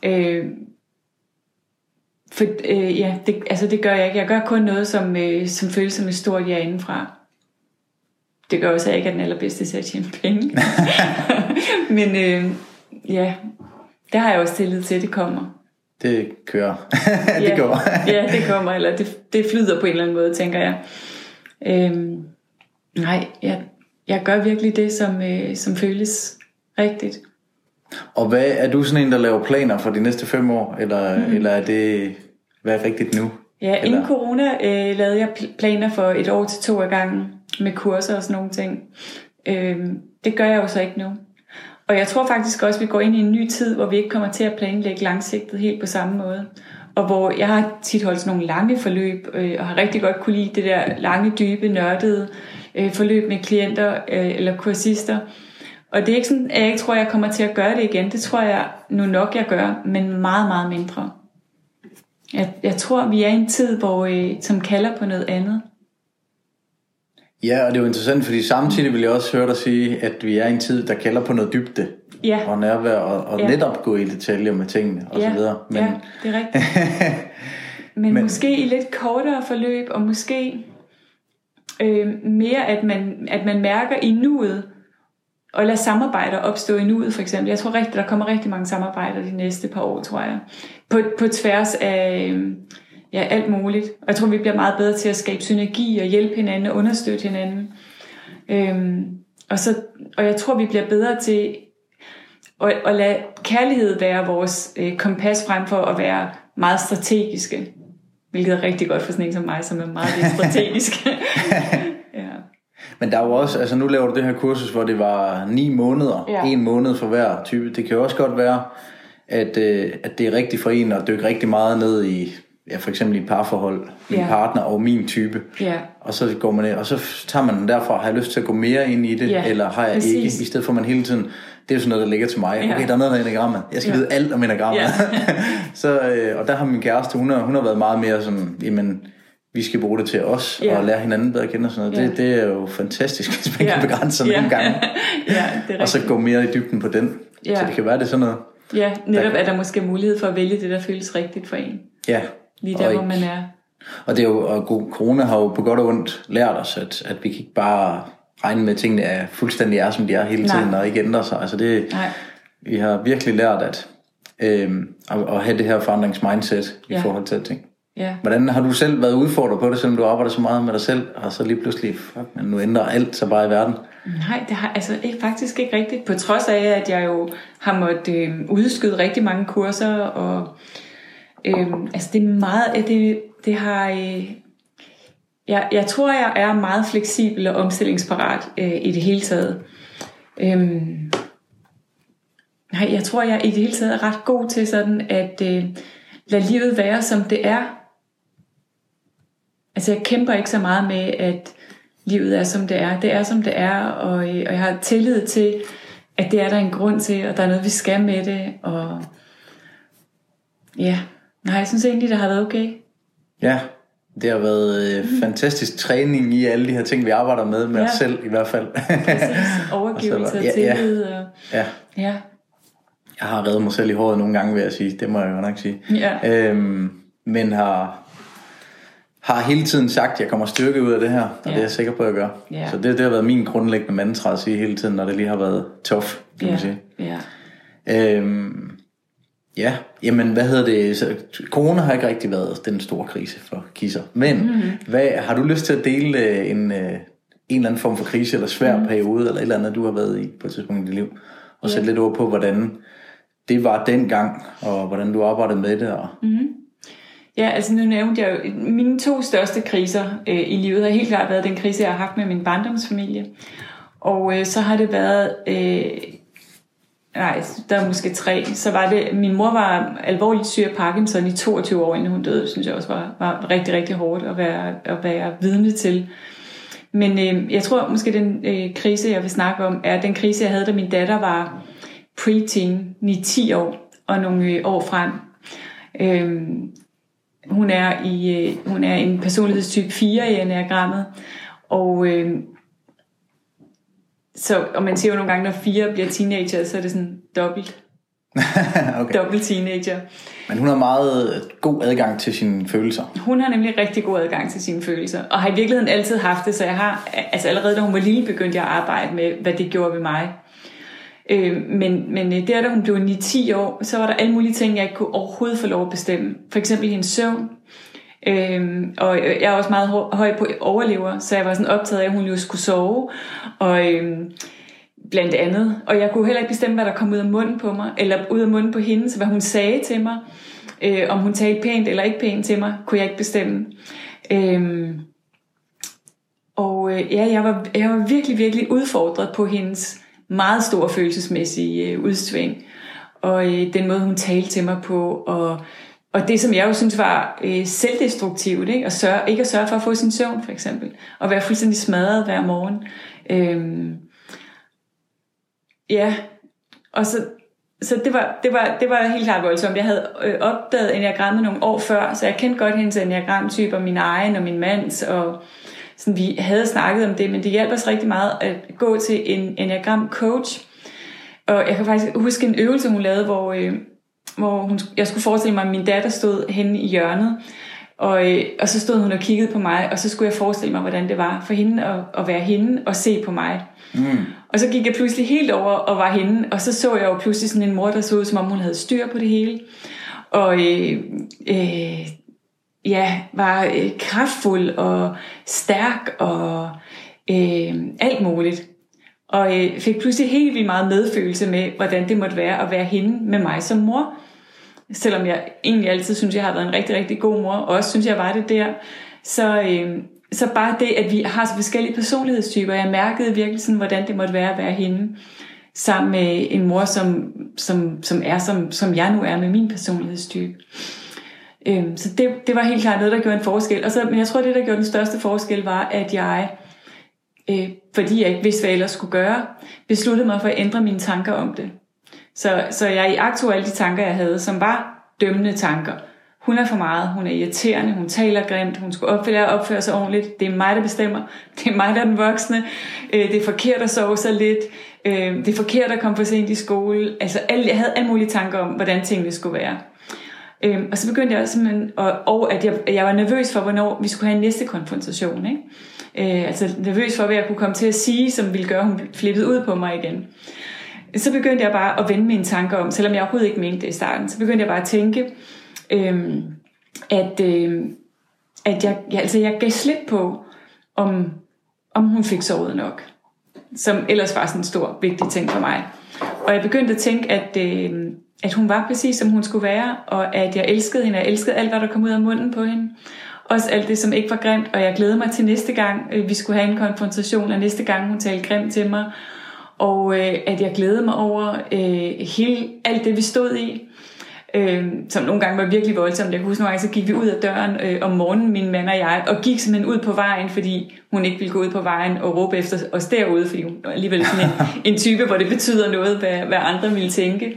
Det gør jeg ikke. Jeg gør kun noget, som føles som et stort ja indenfra. Det gør også, at jeg ikke er den allerbedste til at tjene penge. Men det har jeg også tillid til, det kommer. Det kører. Det går. Ja, det kommer, eller det flyder på en eller anden måde, tænker jeg. Jeg gør virkelig det, som føles rigtigt. Og hvad er du sådan en, der laver planer for de næste 5 år? Eller er det, hvad er rigtigt nu? Ja, inden corona lavede jeg planer for 1 år til 2 af gangen med kurser og sådan nogle ting. Det gør jeg jo så ikke nu. Og jeg tror faktisk også, at vi går ind i en ny tid, hvor vi ikke kommer til at planlægge langsigtet helt på samme måde. Og hvor jeg har tit holdt sådan nogle lange forløb, og har rigtig godt kunne lide det der lange, dybe, nørdede forløb med klienter eller kursister. Og det er ikke sådan, at jeg ikke tror, at jeg kommer til at gøre det igen. Det tror jeg nu nok, jeg gør, men meget, meget mindre. Jeg tror, vi er i en tid, som kalder på noget andet. Ja, og det er jo interessant, fordi samtidig vil jeg også høre dig sige, at vi er i en tid, der kalder på noget dybde. Ja. Og nærvær, og netop gå i detaljer med tingene, og så videre. Men, ja, det er rigtigt. men måske i lidt kortere forløb, og måske mere, at man mærker i nuet, og lade samarbejder opstå i nuet, for eksempel. Jeg tror der kommer rigtig mange samarbejder de næste par år, tror jeg. På tværs af alt muligt. Og jeg tror, vi bliver meget bedre til at skabe synergi og hjælpe hinanden og understøtte hinanden. Og jeg tror, vi bliver bedre til at lade kærlighed være vores kompas frem for at være meget strategiske. Hvilket er rigtig godt for sådan en som mig, som er meget lidt strategisk. Ja. Men der er jo også, altså nu laver du det her kursus, hvor det var 9 måneder, 1 måned for hver type. Det kan jo også godt være, at det er rigtigt for en at dykke rigtig meget ned i, for eksempel i et parforhold, min partner og min type. Og så går man ind, og så tager man den derfra, har jeg lyst til at gå mere ind i det, eller har jeg ikke, i stedet for man hele tiden, det er jo sådan noget, der ligger til mig. Okay, der er noget af enagrammet. Jeg skal vide alt om enagrammet. Så, og der har min kæreste, hun har været meget mere sådan, jamen, vi skal bruge det til os, og lære hinanden bedre at kende og sådan noget. Det er jo fantastisk, hvis man kan begrænse sig nogle gange. Og så gå mere i dybden på den. Så det kan være, det sådan noget. Ja, netop er der måske mulighed for at vælge det, der føles rigtigt for en. Ja. Lige der, hvor man er. Og det er jo, og corona har jo på godt og ondt lært os, at vi kan ikke bare regne med, at tingene er fuldstændig som de er hele tiden, og ikke ændrer sig. Altså vi har virkelig lært at have det her forandringsmindset i forhold til ting. Ja. Hvordan har du selv været udfordret på det, selvom du arbejder så meget med dig selv, og så lige pludselig, men nu ændrer alt så bare i verden? Nej, det har faktisk ikke rigtigt. På trods af, at jeg jo har måttet udskyde rigtig mange kurser, og det er meget, det har... Jeg tror, jeg er meget fleksibel og omstillingsparat i det hele taget. Jeg tror, jeg i det hele taget er ret god til sådan at lade livet være, som det er. Altså, jeg kæmper ikke så meget med, at livet er, som det er. Det er, som det er, og jeg har tillid til, at det er der en grund til, og der er noget, vi skal med det, og jeg synes egentlig, det har været okay. Ja, det har været fantastisk træning i alle de her ting, vi arbejder med os selv i hvert fald. Præcis, overgivelse og tillid. Ja. Jeg har reddet mig selv i håret nogle gange, vil jeg sige. Det må jeg jo nok sige. Ja. Men har hele tiden sagt, at jeg kommer styrket ud af det her, og det er jeg sikker på, at jeg gør. Ja. Så det har været min grundlæggende mantra at sige hele tiden, når det lige har været tough, kan man sige. Ja. Jamen, hvad hedder det? Så, corona har ikke rigtig været den store krise for kisser. Men har du lyst til at dele en eller anden form for krise, eller svær periode, eller et eller andet, du har været i på et tidspunkt i dit liv, og sætte lidt ord på, hvordan det var dengang, og hvordan du arbejdede med det? Og... Ja, altså nu nævnte jeg jo, mine 2 største kriser i livet har helt klart været den krise, jeg har haft med min barndomsfamilie. Og så har det været, der er måske 3. Så var det, min mor var alvorligt syg af Parkinson i 22 år, inden hun døde, synes jeg også var rigtig, rigtig hårdt at være vidne til. Men jeg tror måske den krise, jeg vil snakke om, er den krise, jeg havde, da min datter var preteen, 9-10 år, og nogle år frem. Hun er en personlighedstype 4 i enneagrammet, og man siger jo nogle gange, når 4 bliver teenager, så er det sådan dobbelt. Okay. Dobbelt teenager. Men hun har meget god adgang til sine følelser. Hun har nemlig rigtig god adgang til sine følelser, og har i virkeligheden altid haft det, så jeg har, altså allerede da hun var lille, begyndte jeg at arbejde med, hvad det gjorde ved mig. Men da hun blev 9-10 år, så var der alle mulige ting, jeg ikke kunne overhovedet få lov at bestemme. For eksempel hendes søvn. Og jeg er også meget høj på overlever, så jeg var sådan optaget af, at hun jo skulle sove. Og blandt andet. Og jeg kunne heller ikke bestemme, hvad der kom ud af munden på mig, eller ud af munden på hende, så hvad hun sagde til mig. Om hun talte pænt eller ikke pænt til mig, kunne jeg ikke bestemme. Jeg var virkelig, virkelig udfordret på hendes meget store følelsesmæssige udsving, og den måde hun talte til mig på, og det som jeg jo synes var selvdestruktivt, ikke? Ikke at sørge for at få sin søvn for eksempel, og være fuldstændig smadret hver morgen. Og så det var helt klart voldsomt. Jeg havde opdaget enneagrammet nogle år før, så jeg kendte godt hendes enneagramtyper, min egen og min mands, og sådan, vi havde snakket om det, men det hjalp os rigtig meget at gå til en enneagram coach. Og jeg kan faktisk huske en øvelse, hun lavede, hvor jeg skulle forestille mig, at min datter stod henne i hjørnet, og så stod hun og kiggede på mig, og så skulle jeg forestille mig, hvordan det var for hende at være hende og se på mig. Og så gik jeg pludselig helt over og var hende, og så jeg jo pludselig sådan en mor, der så ud, som om hun havde styr på det hele. Og var kraftfuld og stærk og alt muligt. Og fik pludselig helt vildt meget medfølelse med, hvordan det måtte være at være hende med mig som mor. Selvom jeg egentlig altid synes, jeg har været en rigtig, rigtig god mor, og også synes, jeg var det der. Så bare det, at vi har så forskellige personlighedstyper, jeg mærkede virkelig sådan, hvordan det måtte være at være hende, sammen med en mor, som jeg nu er med min personlighedstype. Så det var helt klart noget, der gjorde en forskel. Men jeg tror, det, der gjorde den største forskel, var, at jeg, fordi jeg ikke vidste, hvad jeg ellers skulle gøre, besluttede mig for at ændre mine tanker om det. Så jeg iagttog alle de tanker, jeg havde, som var dømmende tanker. Hun er for meget, hun er irriterende, hun taler grimt, hun skulle opføre sig ordentligt. Det er mig, der bestemmer. Det er mig, der er den voksne. Det er forkert at sove så lidt. Det er forkert at komme for sent i skole. Altså, jeg havde alle mulige tanker om, hvordan tingene skulle være. Og så begyndte jeg simpelthen, og at jeg var nervøs for, hvornår vi skulle have en næste konfrontation. Ikke? Altså nervøs for, hvad jeg kunne komme til at sige, som ville gøre, at hun flippede ud på mig igen. Så begyndte jeg bare at vende mine tanker om, selvom jeg overhovedet ikke mente det i starten. Så begyndte jeg bare at tænke, at jeg gav slip på, om hun fik sovet nok. Som ellers var sådan en stor, vigtig ting for mig. Og jeg begyndte at tænke, at hun var præcis, som hun skulle være, og at jeg elskede hende, og jeg elskede alt, hvad der kom ud af munden på hende. Også alt det, som ikke var grimt, og jeg glædede mig til næste gang, vi skulle have en konfrontation, og næste gang hun talte grimt til mig. Og at jeg glædede mig over alt det, vi stod i. Som nogle gange var virkelig voldsomt. Jeg kan huske nogle gange, så gik vi ud af døren om morgenen, min mand og jeg, og gik simpelthen ud på vejen, fordi hun ikke ville gå ud på vejen og råbe efter os derude, fordi hun var alligevel sådan en type, hvor det betyder noget, hvad andre ville tænke.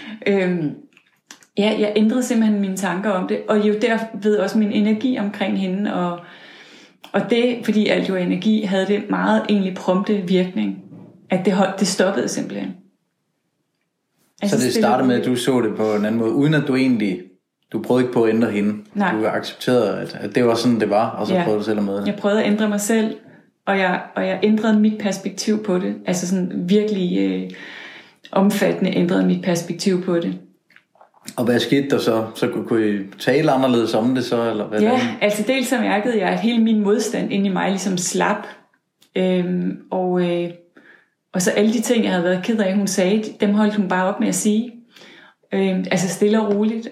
Jeg ændrede simpelthen mine tanker om det, og jo derved også min energi omkring hende, og det, fordi alt jo energi, havde det meget egentlig prompte virkning, at det stoppede simpelthen. Så det startede med, at du så det på en anden måde, uden at du prøvede ikke på at ændre hende. Nej. Du accepterede, at det var sådan, det var, og så prøvede du selv at møde det. Jeg prøvede at ændre mig selv, og jeg ændrede mit perspektiv på det. Altså sådan virkelig omfattende ændrede mit perspektiv på det. Og hvad skete der så? Så kunne I tale anderledes om det så? Eller hvad? Ja, altså dels så mærkede jeg, at hele min modstand inde i mig ligesom slap. Og så alle de ting, jeg havde været ked af, hun sagde, dem holdt hun bare op med at sige. Altså stille og roligt.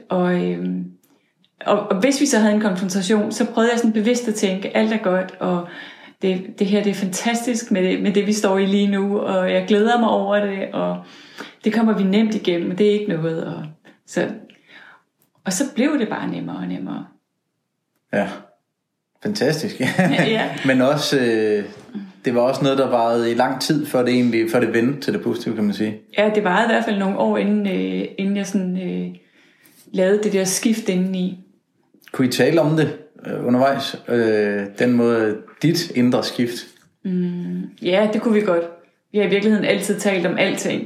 Og hvis vi så havde en konfrontation, så prøvede jeg sådan bevidst at tænke, alt er godt, og det her det er fantastisk med det, vi står i lige nu, og jeg glæder mig over det, og det kommer vi nemt igennem, og det er ikke noget. Og så blev det bare nemmere og nemmere. Ja. Fantastisk. Ja. Men også, det var også noget, der varede i lang tid, før det vendte til det positive, kan man sige. Ja, det varede i hvert fald nogle år, inden jeg sådan, lavede det der skift indeni. Kunne I tale om det undervejs? Den måde, dit indre skift? Ja, det kunne vi godt. Vi har i virkeligheden altid talt om alting.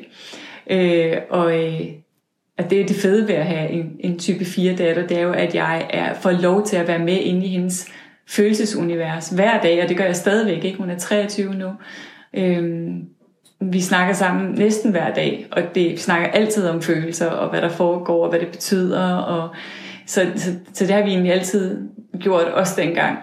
At det er det fede ved at have en type 4-datter, det er jo, at jeg får lov til at være med inde i hendes følelsesunivers hver dag, og det gør jeg stadigvæk, ikke? Hun er 23 nu. Vi snakker sammen næsten hver dag, og vi snakker altid om følelser, og hvad der foregår, og hvad det betyder, og så det har vi egentlig altid gjort, også dengang.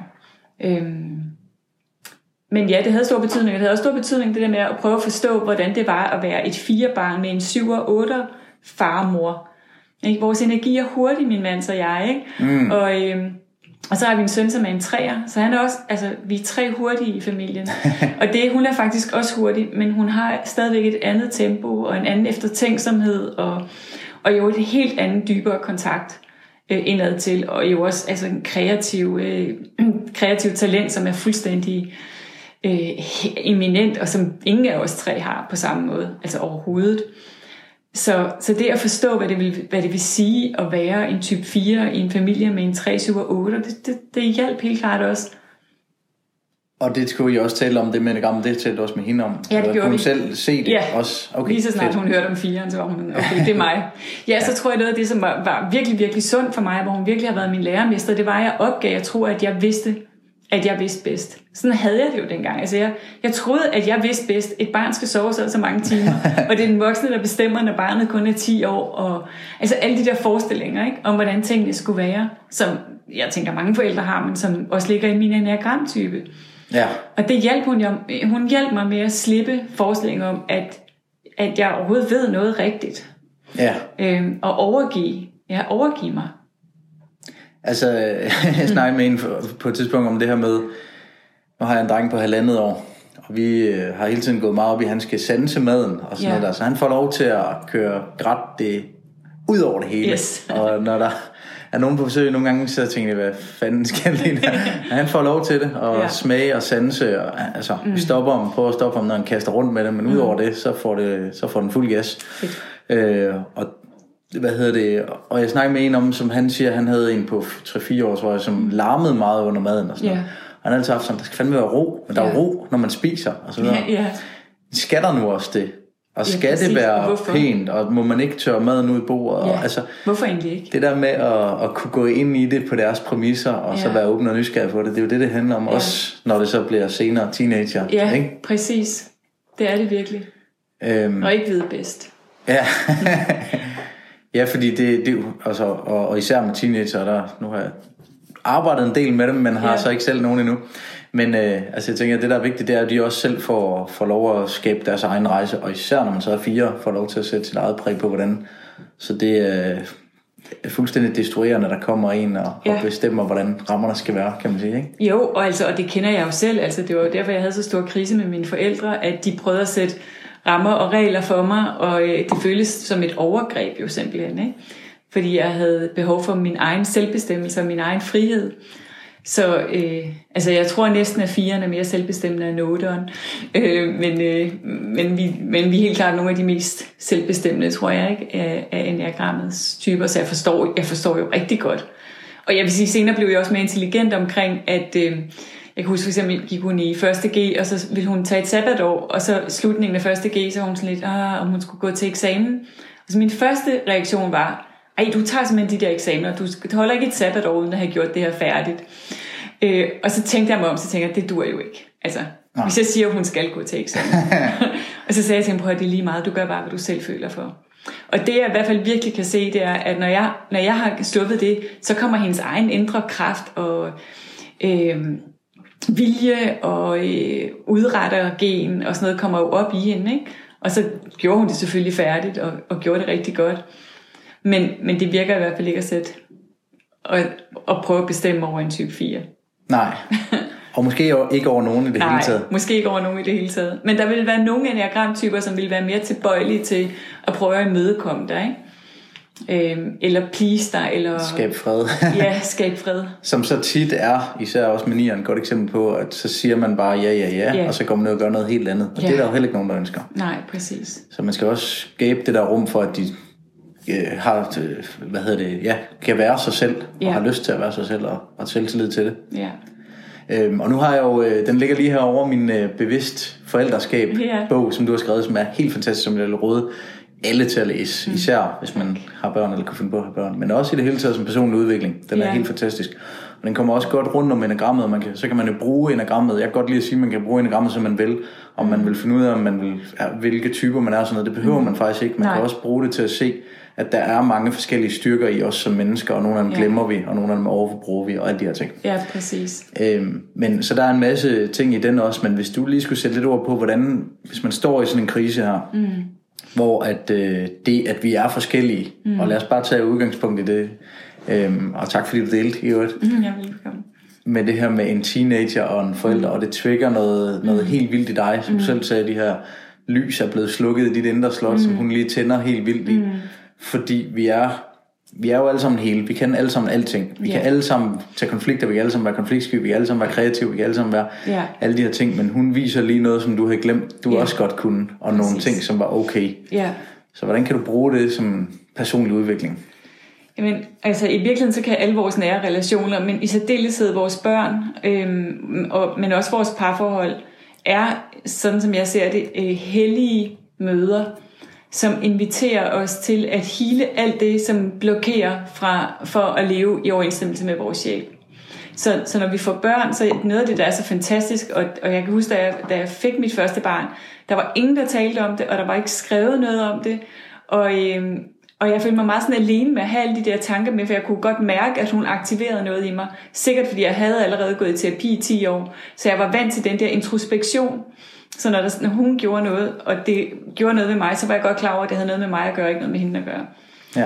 Men ja, det havde stor betydning. Det havde også stor betydning, det der med at prøve at forstå, hvordan det var at være et 4-barn med en 7- og 8 farmor. Ikke? Vores energi er hurtig, min mand og jeg, ikke? Og så har vi en søn, som er en 3'er, så han er også, altså, vi er 3 hurtige i familien. Og hun er faktisk også hurtig, men hun har stadigvæk et andet tempo, og en anden eftertænksomhed, og jo et helt andet dybere kontakt indad til, og jo også altså en kreativ talent, som er fuldstændig eminent, og som ingen af os 3 har på samme måde, altså overhovedet. Så det at forstå, hvad det vil sige at være en type 4 i en familie med en 3, 7 og 8, det hjalp helt klart også. Og det skulle I også tale om, det med det gamle, det talte også med hende om. Ja, det gjorde vi. Kunne hun selv se det også? Okay, lige så snart hun hørte om 4'eren, så var hun, okay, det er mig. Ja, så tror jeg noget af det, som var virkelig, virkelig sundt for mig, hvor hun virkelig har været min lærermester, det var, at jeg opgav, jeg tror, at jeg vidste bedst. Sådan havde jeg det jo dengang. Altså jeg troede, at jeg vidste bedst. Et barn skal sove så mange timer, og det er den voksne, der bestemmer, når barnet kun er 10 år. Og, altså alle de der forestillinger, ikke, om hvordan tingene skulle være, som jeg tænker mange forældre har, men som også ligger i min enneagramtype. Ja. Og det hjalp hun hjalp mig med at slippe forestillinger om, at jeg overhovedet ved noget rigtigt. Ja. Og overgive mig. Altså, jeg snakkede med en på et tidspunkt om det her med, nu har jeg en dreng på 1,5 år, og vi har hele tiden gået meget op i, at han skal sanse maden og sådan noget der, så han får lov til at køre græt det ud over det hele. Yes. Og når der er nogen på besøg nogle gange, så tænker jeg, hvad fanden skal det der? Han får lov til det, og smage og sanse, og, altså, vi prøver at stoppe ham, når han kaster rundt med det, men ud over det, så får den fuld gas. Og og jeg snakkede med en om, som han siger, han havde en på 3-4 år, tror jeg, som larmede meget under maden og sådan noget. Og han har altid haft sådan, der skal fandme være ro, men der er ro, når man spiser og sådan noget. Skal der nu også det? Og skal det være pænt, og må man ikke tørre maden ud i bordet? Og, altså, hvorfor egentlig ikke? Det der med at kunne gå ind i det på deres præmisser, og så være åben og nysgerrig på det, det er jo det handler om, også når det så bliver senere teenager. Ja, ikke? Præcis. Det er det virkelig. Og ikke vide bedst. Ja. Ja, fordi det altså, og især med teenager, der nu har jeg arbejdet en del med dem, men har så ikke selv nogen endnu. Men altså jeg tænker, at det der er vigtigt, det er, at de også selv får lov at skabe deres egen rejse, og især når man så er 4, får lov til at sætte sit eget præg på, hvordan. Så det er fuldstændig destruerende, der kommer en og bestemmer, hvordan rammerne skal være, kan man sige, ikke? Jo, og det kender jeg jo selv. Altså, det var derfor, jeg havde så stor krise med mine forældre, at de prøvede at sætte rammer og regler for mig, og det føles som et overgreb jo simpelthen, ikke? Fordi jeg havde behov for min egen selvbestemmelse og min egen frihed. Så altså jeg tror næsten, at 4'eren er mere selvbestemmende end 8'eren. Men vi er helt klart nogle af de mest selvbestemmende, tror jeg, ikke, af enneagrammets typer, så jeg forstår jo rigtig godt. Og jeg vil sige, senere blev jeg også mere intelligent omkring, at jeg kan huske for eksempel, gik hun i 1.G, og så ville hun tage et sabbatår, og så slutningen af 1.G, så var hun sådan lidt, om hun skulle gå til eksamen. Og så min første reaktion var, du tager simpelthen de der eksamener, du holder ikke et sabbatår, uden at have gjort det her færdigt. Og så tænkte jeg mig om, så tænkte jeg, det dur jo ikke. Altså, hvis jeg siger, at hun skal gå til eksamen. Og så sagde jeg til hende, at det er lige meget, du gør bare, hvad du selv føler for. Og det jeg i hvert fald virkelig kan se, det er, at når jeg har sluppet det, så kommer hendes egen indre kraft og vilje og udrettergen og sådan noget kommer jo op i hende, ikke? Og så gjorde hun det selvfølgelig færdigt og gjorde det rigtig godt. Men det virker i hvert fald ikke at sætte og prøve at bestemme over en type 4. Nej. Og måske ikke over nogen i det hele taget. Nej, måske ikke over nogen i det hele taget. Men der vil være nogle enneagramtyper, som vil være mere tilbøjelige til at prøve at imødekomme dig, ikke? eller please dig, eller skab fred. Ja, skab fred. Som så tit er, især også med nieren, et godt eksempel på, at så siger man bare ja, og så kommer man ned og gør noget helt andet. Og det er der jo heller ikke nogen, der ønsker. Nej, præcis. Så man skal også skabe det der rum for, at de har, kan være sig selv, og har lyst til at være sig selv, og selvtillid til det. Ja. Og nu har jeg jo, den ligger lige her over min bevidst forældreskab bog, som du har skrevet, som er helt fantastisk, som jeg vil råde alle til at læse, især hvis man har børn eller kan finde på at have børn, men også i det hele taget som personlig udvikling. Den er helt fantastisk. Og den kommer også godt rundt om enagrammet, og så kan man jo bruge enagrammet. Jeg kan godt lide at sige, at man kan bruge enagrammet, som man vil, om man vil finde ud af, om man vil, hvilke typer man er og sådan noget. Det behøver man faktisk ikke. Man kan også bruge det til at se, at der er mange forskellige styrker i os som mennesker, og nogle af dem glemmer vi, og nogle af dem overforbruger vi, og alle de her ting. Ja, præcis. Men så der er en masse ting i den også, men hvis du lige skulle sætte lidt ord på, hvordan, hvis man står i sådan en krise her, hvor at det, at vi er forskellige, og lad os bare tage udgangspunkt i det, og tak fordi du delte i øvrigt. Ja, velkommen. Med det her med en teenager og en forælder, og det trigger noget helt vildt i dig, som du selv sagde, de her lys er blevet slukket i dit indre slot, som hun lige tænder helt vildt i. Fordi vi er jo alle sammen hele. Vi kan alle sammen alting. Vi kan alle sammen tage konflikter, vi kan alle sammen være konfliktsky, vi kan alle sammen være kreative, vi kan alle sammen være alle de her ting. Men hun viser lige noget, som du havde glemt, du også godt kunne, og nogle ting, som var okay. Så hvordan kan du bruge det som personlig udvikling? Jamen, altså i virkeligheden så kan alle vores nære relationer, men i særdeleshed vores børn, men også vores parforhold, er, sådan som jeg ser det, hellige møder, som inviterer os til at hele alt det, som blokerer for at leve i overensstemmelse med vores sjæl. Så når vi får børn, så noget af det, der er så fantastisk, og jeg kan huske, da jeg fik mit første barn, der var ingen, der talte om det, og der var ikke skrevet noget om det, og jeg følte mig meget sådan alene med at have alle de der tanker med, for jeg kunne godt mærke, at hun aktiverede noget i mig. Sikkert fordi jeg havde allerede gået i terapi i 10 år, så jeg var vant til den der introspektion. Så når hun gjorde noget, og det gjorde noget ved mig, så var jeg godt klar over, at det havde noget med mig at gøre, ikke noget med hende at gøre. Ja.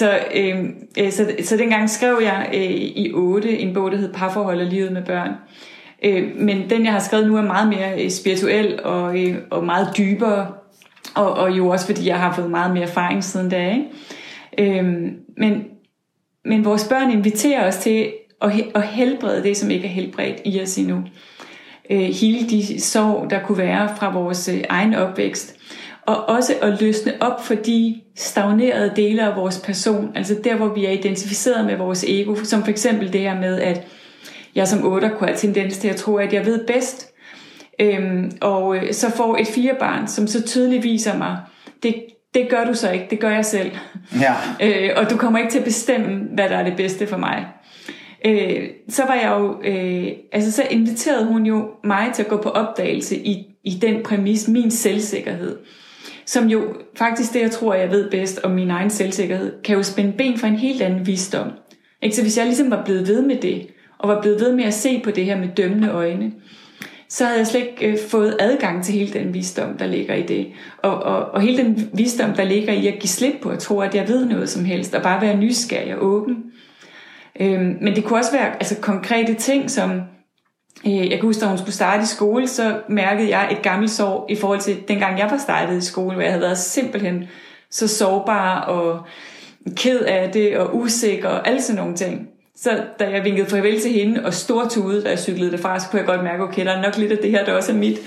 Så dengang skrev jeg i 8 en bog, der hed Parforhold og livet med børn. Men den, jeg har skrevet nu, er meget mere spirituel og meget dybere, og jo også fordi jeg har fået meget mere erfaring siden da, ikke? Men vores børn inviterer os til at helbrede det, som ikke er helbredt i os endnu. Hele de sorg, der kunne være fra vores egen opvækst. Og også at løsne op for de stagnerede dele af vores person. Altså der, hvor vi er identificeret med vores ego. Som for eksempel det her med, at jeg som 8 kunne have tendens til at tro, at jeg ved bedst. Og så får et 4-barn, som så tydeligt viser mig, det gør du så ikke, det gør jeg selv. Ja. Og du kommer ikke til at bestemme, hvad der er det bedste for mig. Så var jeg jo, så inviterede hun jo mig til at gå på opdagelse i den præmis, min selvsikkerhed. Som jo faktisk det, jeg tror, jeg ved bedst om min egen selvsikkerhed, kan jo spænde ben for en helt anden visdom. Ikke? Så hvis jeg ligesom var blevet ved med det, og var blevet ved med at se på det her med dømmende øjne, så havde jeg slet ikke fået adgang til hele den visdom, der ligger i det. Og hele den visdom, der ligger i at give slip på at tro, at jeg ved noget som helst, og bare være nysgerrig og åben. Men det kunne også være konkrete ting, som jeg kan huske, da hun skulle starte i skole, så mærkede jeg et gammelt sorg i forhold til dengang jeg var startet i skole, hvor jeg havde været simpelthen så sårbar og ked af det og usikker og alle sådan nogle ting. Så da jeg vinkede farvel til hende og stortude, da jeg cyklede derfra, så kunne jeg godt mærke, okay, der er nok lidt af det her, der også er mit.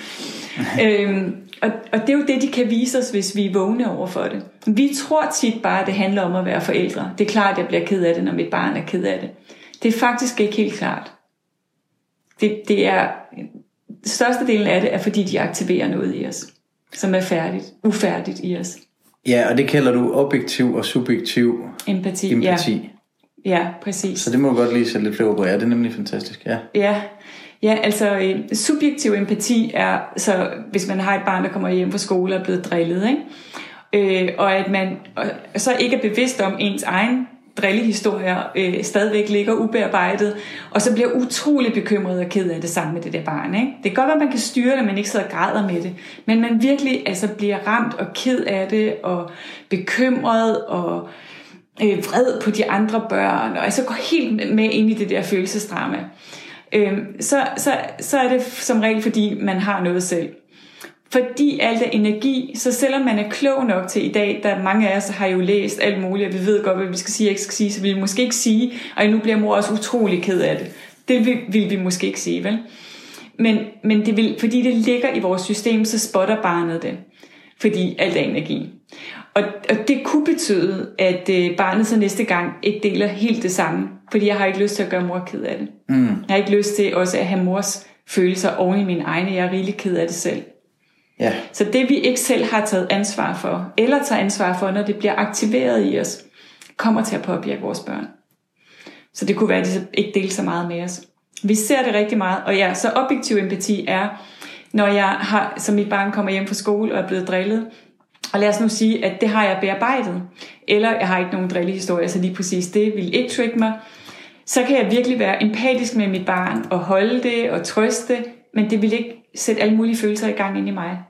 Og det er jo det, de kan vise os, hvis vi er vågne over for det. Vi tror tit bare, at det handler om at være forældre. Det er klart, at jeg bliver ked af det, når mit barn er ked af det. Det er faktisk ikke helt klart. Det er størstedelen af det er, fordi de aktiverer noget i os, som er ufærdigt i os. Ja, og det kalder du objektiv og subjektiv empati. Ja, præcis. Så det må du godt lige sætte lidt flere på. Ja, det er nemlig fantastisk. Ja, altså subjektiv empati er, så hvis man har et barn, der kommer hjem fra skole og er blevet drillet, ikke? Og at man så ikke er bevidst om ens egen drillehistorier stadigvæk ligger ubearbejdet, og så bliver utrolig bekymret og ked af det sammen med det der barn, ikke? Det kan godt være, at man kan styre det, man ikke sidder og græder med det, men man virkelig bliver ramt og ked af det, og bekymret, og vred på de andre børn, og går helt med ind i det der følelsesdrama. Så er det som regel, fordi man har noget selv. Fordi alt er energi, så selvom man er klog nok til i dag, der mange af os har jo læst alt muligt, og vi ved godt, hvad vi skal sige og ikke skal sige, så vi måske ikke sige, og nu bliver mor også utrolig ked af det. Det vil vi måske ikke sige, vel? Men det vil, fordi det ligger i vores system, så spotter barnet det. Fordi alt er energi. Og det kunne betyde, at barnet så næste gang ikke deler helt det samme. Fordi jeg har ikke lyst til at gøre mor ked af det. Jeg har ikke lyst til også at have mors følelser oven i mine egne. Jeg er rigtig ked af det selv. Ja. Så det vi ikke selv har taget ansvar for, eller tager ansvar for, når det bliver aktiveret i os, kommer til at påvirke vores børn. Så det kunne være, at de ikke deler så meget med os. Vi ser det rigtig meget. Og ja, så objektiv empati er, når jeg har, som mit barn kommer hjem fra skole og er blevet drillet, og lad os nu sige, at det har jeg bearbejdet, eller jeg har ikke nogen drillehistorie, så lige præcis det vil ikke trigge mig, så kan jeg virkelig være empatisk med mit barn, og holde det, og trøste det, men det vil ikke sætte alle mulige følelser i gang ind i mig.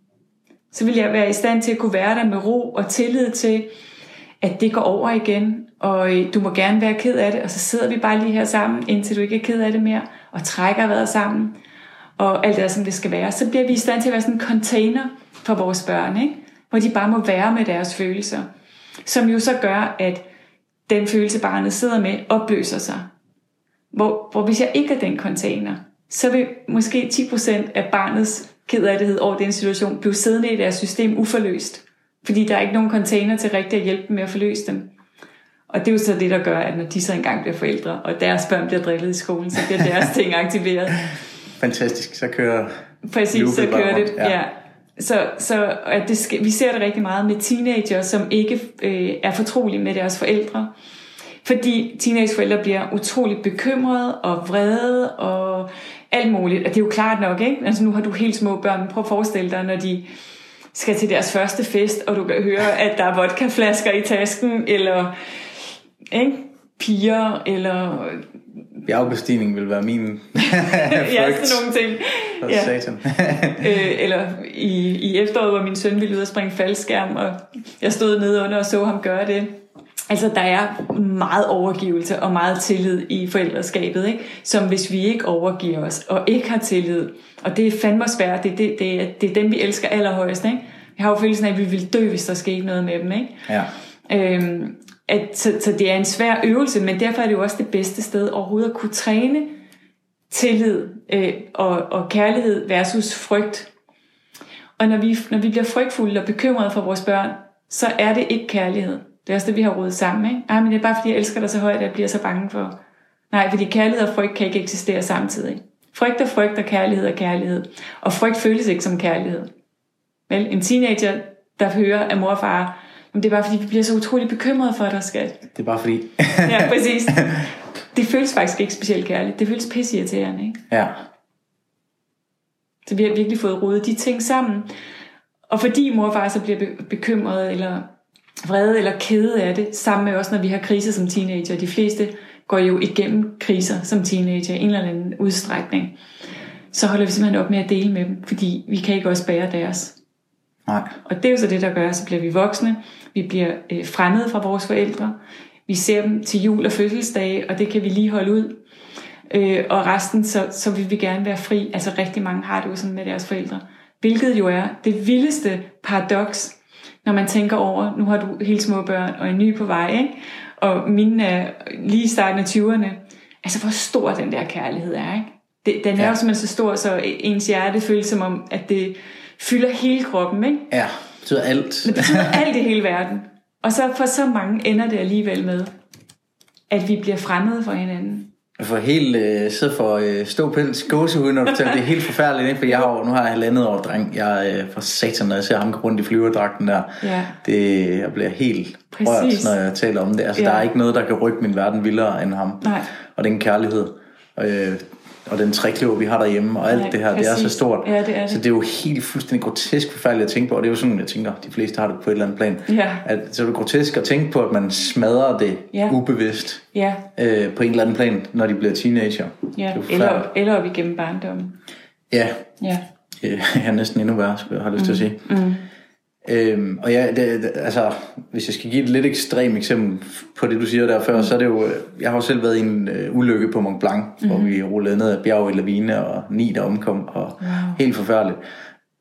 Så vil jeg være i stand til at kunne være der med ro og tillid til, at det går over igen, og du må gerne være ked af det, og så sidder vi bare lige her sammen, indtil du ikke er ked af det mere, og trækker vejret sammen, og alt det, som det skal være. Så bliver vi i stand til at være sådan en container for vores børn, ikke? Hvor de bare må være med deres følelser, som jo så gør, at den følelse, barnet sidder med, opløser sig. Hvor hvis jeg ikke er den container, så vil måske 10% af barnets kedsomhed over den situation blive siddende i deres system uforløst. Fordi der er ikke nogen container til rigtig at hjælpe dem med at forløse dem. Og det er jo så det, der gør, at når de så engang bliver forældre, og deres børn bliver drillet i skolen, så bliver deres ting aktiveret. Fantastisk, så kører præcis, så kører det, ja. Så at vi ser det rigtig meget med teenager, som ikke er fortrolige med deres forældre. Fordi teenageforældre bliver utroligt bekymrede og vrede og alt muligt. Og det er jo klart nok, ikke? Altså nu har du helt små børn, men prøv at forestille dig, når de skal til deres første fest, og du kan høre, at der er vodkaflasker i tasken, eller ikke? Piger, eller bjergbestigning vil være min ja, sådan nogle ting. Ja. Satan. Eller i efteråret, hvor min søn ville ud og springe faldskærm, og jeg stod nede under og så ham gøre det. Altså, der er meget overgivelse og meget tillid i forældreskabet, ikke? Som hvis vi ikke overgiver os og ikke har tillid, og det er fandme svært, det er dem, vi elsker allerhøjest, ikke? Jeg har jo følelsen af, at vi ville dø, hvis der skete noget med dem, ikke? Ja. Så det er en svær øvelse, men derfor er det jo også det bedste sted overhovedet at kunne træne tillid og kærlighed versus frygt. Og når vi bliver frygtfulde og bekymrede for vores børn, så er det ikke kærlighed. Det er også det, vi har rodet sammen, ikke? Men det er bare fordi, jeg elsker dig så højt, at jeg bliver så bange for. Nej, fordi kærlighed og frygt kan ikke eksistere samtidig. Frygt og kærlighed er kærlighed. Og frygt føles ikke som kærlighed. Vel, en teenager, der hører af mor og far, men det er bare fordi, vi bliver så utroligt bekymrede for dig, skat. Det er bare fordi. Ja, præcis. Det føles faktisk ikke specielt kærligt. Det føles pisseirriterende, ikke? Ja. Så vi har virkelig fået rodet de ting sammen. Og fordi mor og far så bliver bekymrede, eller vrede, eller kede af det, sammen med os, når vi har kriser som teenager. De fleste går jo igennem kriser som teenager i en eller anden udstrækning. Så holder vi simpelthen op med at dele med dem, fordi vi kan ikke også bære deres. Nej. Og det er jo så det, der gør, så bliver vi voksne, vi bliver fremmede fra vores forældre, vi ser dem til jul og fødselsdage, og det kan vi lige holde ud. Og resten, så vil vi gerne være fri. Altså rigtig mange har det jo sådan med deres forældre. Hvilket jo er det vildeste paradoks, når man tænker over, nu har du helt små børn og en ny på vej, ikke? Og mine er lige i starten af 20'erne. Altså hvor stor den der kærlighed er, ikke? Den er jo simpelthen så stor, så ens hjerte føles som om, at det fylder hele kroppen, ikke? Ja, det betyder alt. Det betyder alt i hele verden. Og så for så mange ender det alligevel med, at vi bliver fremmede for hinanden. For helt for ståpels gåsehud, når du fortæller, det er helt forfærdeligt, ikke? For nu har jeg 1,5 år dreng. Jeg for satan, når jeg ser ham gå rundt i flyverdragten der. Ja. Jeg bliver helt rørt, når jeg taler om det. Altså, der er ikke noget, der kan rykke min verden vildere end ham. Nej. Og den kærlighed. Og den trækløver, vi har derhjemme, og alt det her, det er så stort. Ja, det er det. Så det er jo helt fuldstændig grotesk forfærdeligt at tænke på, og det er jo sådan, jeg tænker, de fleste har det på et eller andet plan. Ja. Så er det grotesk at tænke på, at man smadrer det ubevidst på en eller anden plan, når de bliver teenager. Ja. Eller op igennem barndommen. Ja. Jeg er næsten endnu værre, skulle jeg have lyst til at sige. Og altså, hvis jeg skal give et lidt ekstremt eksempel på det, du siger der før, så er det jo, jeg har jo selv været i en ulykke på Mont Blanc, hvor vi rullede ned ad bjerg i lavine, og 9 der omkom, og helt forfærdeligt.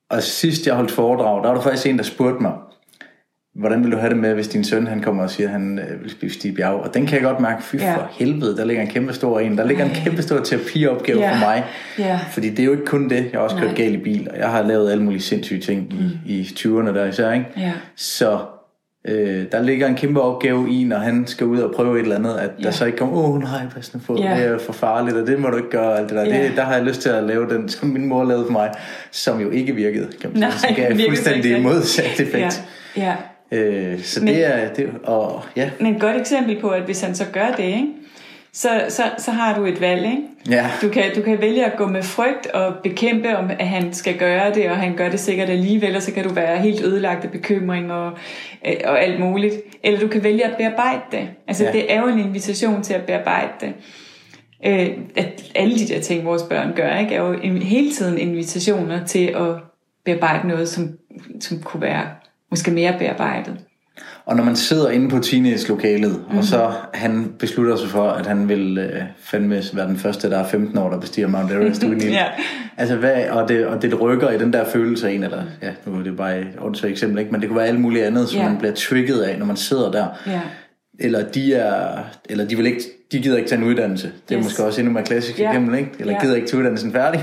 Og sidst jeg holdt foredrag, der var der faktisk en, der spurgte mig, hvordan vil du have det med, hvis din søn han kommer og siger, at han vil stige bjerg? Og den kan jeg godt mærke, for helvede, der ligger en kæmpe stor en. Der ligger en kæmpe stor terapiopgave for mig. Fordi det er jo ikke kun det. Jeg har også kørt galt i bil, og jeg har lavet alle mulige sindssyge ting i 20'erne der især, ikke? Så der ligger en kæmpe opgave i, når han skal ud og prøve et eller andet, at der så ikke kommer, nej, pas nu på, det er for farligt, og det må du ikke gøre, alt det der. Der har jeg lyst til at lave den, som min mor lavede for mig, som jo ikke virkede, kan man sige. Så gav jeg fuldstændig modsat effekt. Så men, det er og men et godt eksempel på, at hvis han så gør det, ikke? Så har du et valg, ikke? Ja. Du kan vælge at gå med frygt og bekæmpe, om at han skal gøre det, og han gør det sikkert alligevel, og så kan du være helt ødelagt af bekymring og alt muligt. Eller du kan vælge at bearbejde det. Altså det er jo en invitation til at bearbejde det. At alle de der ting, vores børn gør, ikke, er jo hele tiden invitationer til at bearbejde noget, som kunne være måske mere bearbejdet. Og når man sidder inde på teenage-lokalet, og så han beslutter sig for, at han vil fandme være den første, der er 15 år, der bestiger Mount Everest uden ild. Altså og det rykker i den der følelse af en, eller nu er det bare et åndssvagt eksempel, ikke? Men det kunne være alt muligt andet, som man bliver trigget af, når man sidder der. Eller de vil ikke, de gider ikke tage en uddannelse. Det er måske også endnu mere klassisk eksempel, ikke? Eller gider ikke tage uddannelsen færdig.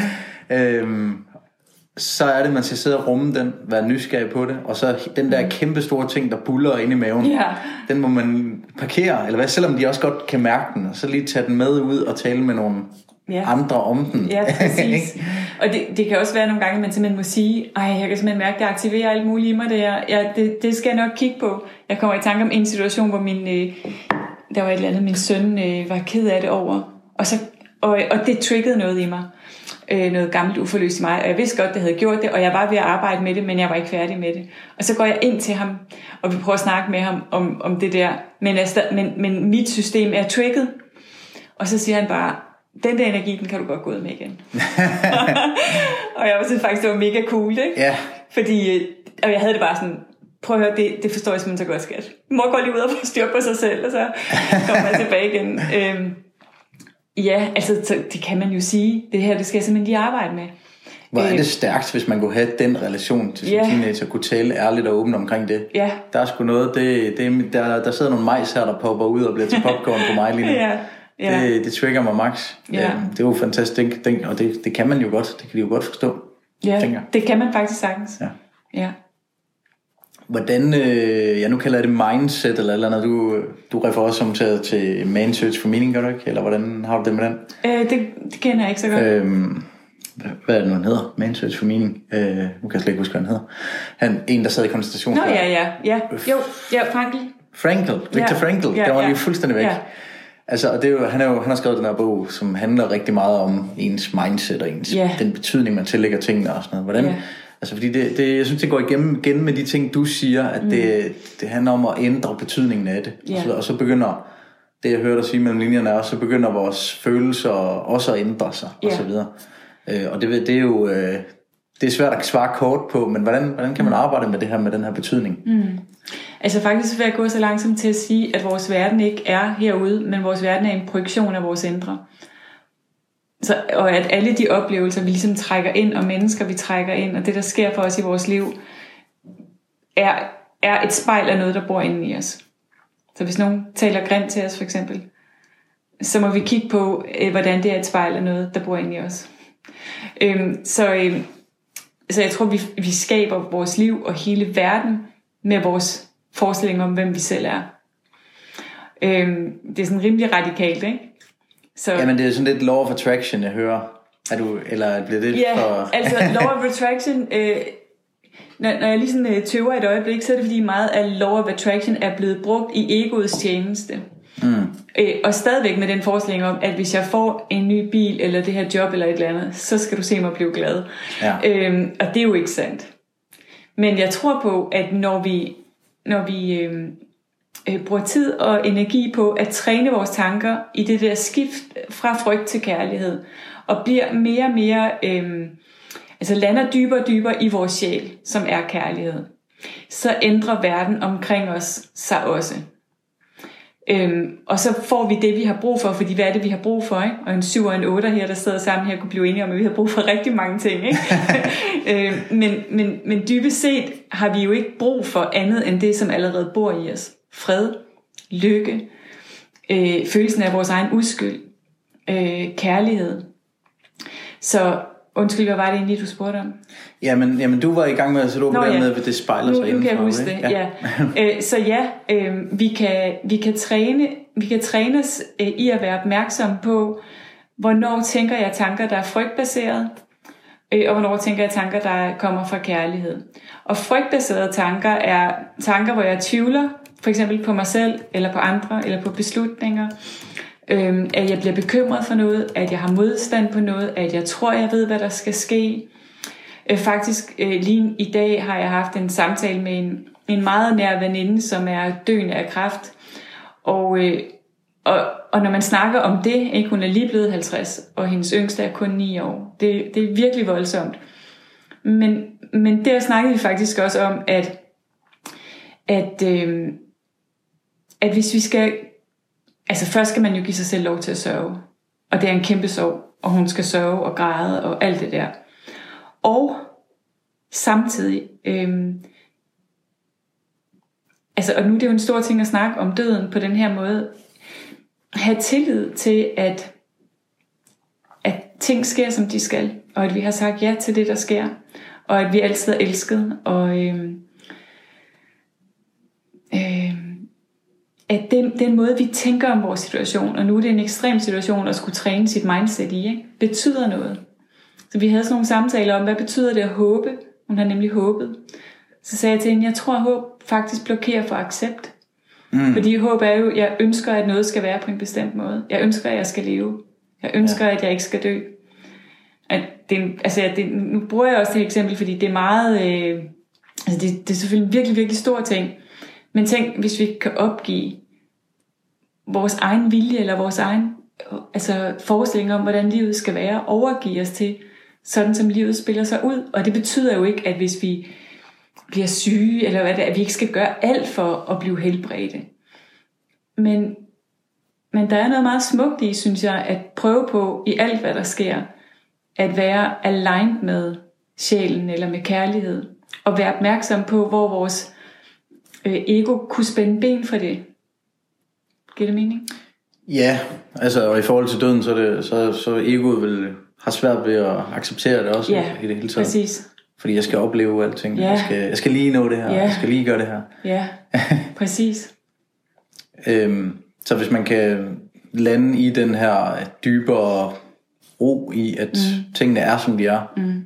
Så er det, man skal sidde og rumme den, være nysgerrig på det, og så den der kæmpe store ting, der buller inde i maven, den må man parkere, eller hvad, selvom de også godt kan mærke den, og så lige tage den med ud og tale med nogle andre om den. Ja, præcis. Og det kan også være nogle gange, at man simpelthen må sige, jeg kan simpelthen mærke, at det aktiverer alt muligt i mig, det skal jeg nok kigge på. Jeg kommer i tanke om en situation, hvor der var et eller andet, min søn var ked af det over, og det triggede noget i mig. Noget gammelt uforløst i mig, og jeg vidste godt, det havde gjort det, og jeg var ved at arbejde med det, men jeg var ikke færdig med det. Og så går jeg ind til ham, og vi prøver at snakke med ham om det der, men mit system er trigget, og så siger han bare, den der energi, den kan du godt gå ud med igen. Og jeg synes faktisk, det var mega cool, ikke? Ja. Fordi, og jeg havde det bare sådan, prøv at høre, det forstår jeg simpelthen så godt, skat. Mor går lige ud og får styr på sig selv, og så kommer jeg tilbage igen. Ja, altså det kan man jo sige. Det her, det skal jeg simpelthen lige arbejde med. Hvor er det stærkt, hvis man kunne have den relation til sin teenager, og kunne tale ærligt og åbent omkring det. Der er sgu noget, der sidder nogle majs her, der popper ud og bliver til popcorn på mig lige nu. Det trigger mig max. Det er jo fantastisk, og det kan man jo godt. Det kan de jo godt forstå. Ja, det kan man faktisk sagtens. Ja. Hvordan, nu kalder jeg det mindset eller andet, du refererer også til Man Search for Meaning, gør du ikke? Eller hvordan har du det med den? Det kender jeg ikke så godt. Hvad er det nu, han hedder? Man Search for Meaning. Nu kan jeg slet ikke huske, hvad han hedder. En, der sad i koncentrationslejr. Frankl. Viktor Frankl. Der var lige fuldstændig væk. Altså, og det er jo, han har skrevet den her bog, som handler rigtig meget om ens mindset og den betydning, man tillægger tingene og sådan noget. Hvordan... Altså fordi jeg synes det går igen med de ting du siger, at det handler om at ændre betydningen af det. Og så begynder det jeg hører dig sige mellem linjerne også, så begynder vores følelser også at ændre sig og så videre. Og det er jo det er svært at svare kort på, men hvordan kan man arbejde med det her med den her betydning? Altså faktisk vil jeg gå så langsomt til at sige, at vores verden ikke er herude, men vores verden er en projektion af vores indre. Og at alle de oplevelser, vi ligesom trækker ind, og mennesker, vi trækker ind, og det, der sker for os i vores liv, er et spejl af noget, der bor inde i os. Så hvis nogen taler grimt til os, for eksempel, så må vi kigge på, hvordan det er et spejl af noget, der bor inde i os. Så jeg tror, vi skaber vores liv og hele verden med vores forestilling om, hvem vi selv er. Det er sådan rimelig radikalt, ikke? Så... Jamen det er sådan lidt law of attraction, jeg hører. Eller bliver det for... altså law of attraction, når jeg lige sådan tøver et øjeblik, så er det fordi meget af law of attraction er blevet brugt i egoets tjeneste. Og stadigvæk med den forestilling om, at hvis jeg får en ny bil, eller det her job, eller et eller andet, så skal du se mig blive glad. Og det er jo ikke sandt. Men jeg tror på, at når vi bruger tid og energi på at træne vores tanker i det der skift fra frygt til kærlighed, og bliver mere og mere, lander dybere og dybere i vores sjæl, som er kærlighed, så ændrer verden omkring os sig også. Og så får vi det, vi har brug for, fordi hvad er det, vi har brug for, ikke? Og en 7 og en 8 her, der sidder sammen her, kunne blive enige om, at vi har brug for rigtig mange ting, ikke? men dybest set har vi jo ikke brug for andet, end det, som allerede bor i os. Fred, lykke, følelsen af vores egen uskyld, kærlighed. Så undskyld, hvad var det egentlig, du spurgte om? Jamen du var i gang med at sætte op med, at det spejler sig indenfor. Nu kan jeg huske det, ja. Så ja, vi kan trænes i at være opmærksom på, hvornår tænker jeg tanker, der er frygtbaseret, og hvornår tænker jeg tanker, der kommer fra kærlighed. Og frygtbaserede tanker er tanker, hvor jeg tvivler, for eksempel på mig selv, eller på andre, eller på beslutninger. At jeg bliver bekymret for noget, at jeg har modstand på noget, at jeg tror, jeg ved, hvad der skal ske. Faktisk lige i dag har jeg haft en samtale med en meget nær veninde, som er døende af kræft. Og når man snakker om det, ikke, hun er lige blevet 50, og hendes yngste er kun 9 år. Det er virkelig voldsomt. Men der snakkede vi faktisk også om, at hvis vi skal... Altså først skal man jo give sig selv lov til at sørge. Og det er en kæmpe sorg. Og hun skal sørge og græde og alt det der. Og samtidig... og nu er det jo en stor ting at snakke om døden på den her måde. have tillid til, at ting sker, som de skal, og at vi har sagt ja til det, der sker, og at vi altid er elsket, og at den måde, vi tænker om vores situation, og nu er det en ekstrem situation at skulle træne sit mindset i, ikke, betyder noget. Så vi havde sådan nogle samtaler om, hvad betyder det at håbe? Hun har nemlig håbet. Så sagde jeg til hende, jeg tror, at håb faktisk blokerer for accept. Fordi håb er jo, jeg ønsker, at noget skal være på en bestemt måde. Jeg ønsker, at jeg skal leve. Jeg ønsker, at jeg ikke skal dø. Nu bruger jeg også det eksempel, fordi det er meget... det er selvfølgelig en virkelig, virkelig stor ting. Men tænk, hvis vi kan opgive vores egen vilje, eller vores egen forestilling om, hvordan livet skal være, overgive os til, sådan som livet spiller sig ud. Og det betyder jo ikke, at hvis vi bliver syge, eller hvad det er, at vi ikke skal gøre alt for at blive helbredte. Men der er noget meget smukt i, synes jeg, at prøve på i alt, hvad der sker, at være aligned med sjælen eller med kærlighed, og være opmærksom på, hvor vores ego kunne spænde ben for det. Giver det mening? Ja, og i forhold til døden, så egoet vil have svært ved at acceptere det også, i det hele taget. Præcis. Fordi jeg skal opleve alting. Ja. Jeg skal lige nå det her. Ja. Jeg skal lige gøre det her. Ja, præcis. Så hvis man kan lande i den her dybere ro i, at tingene er, som de er.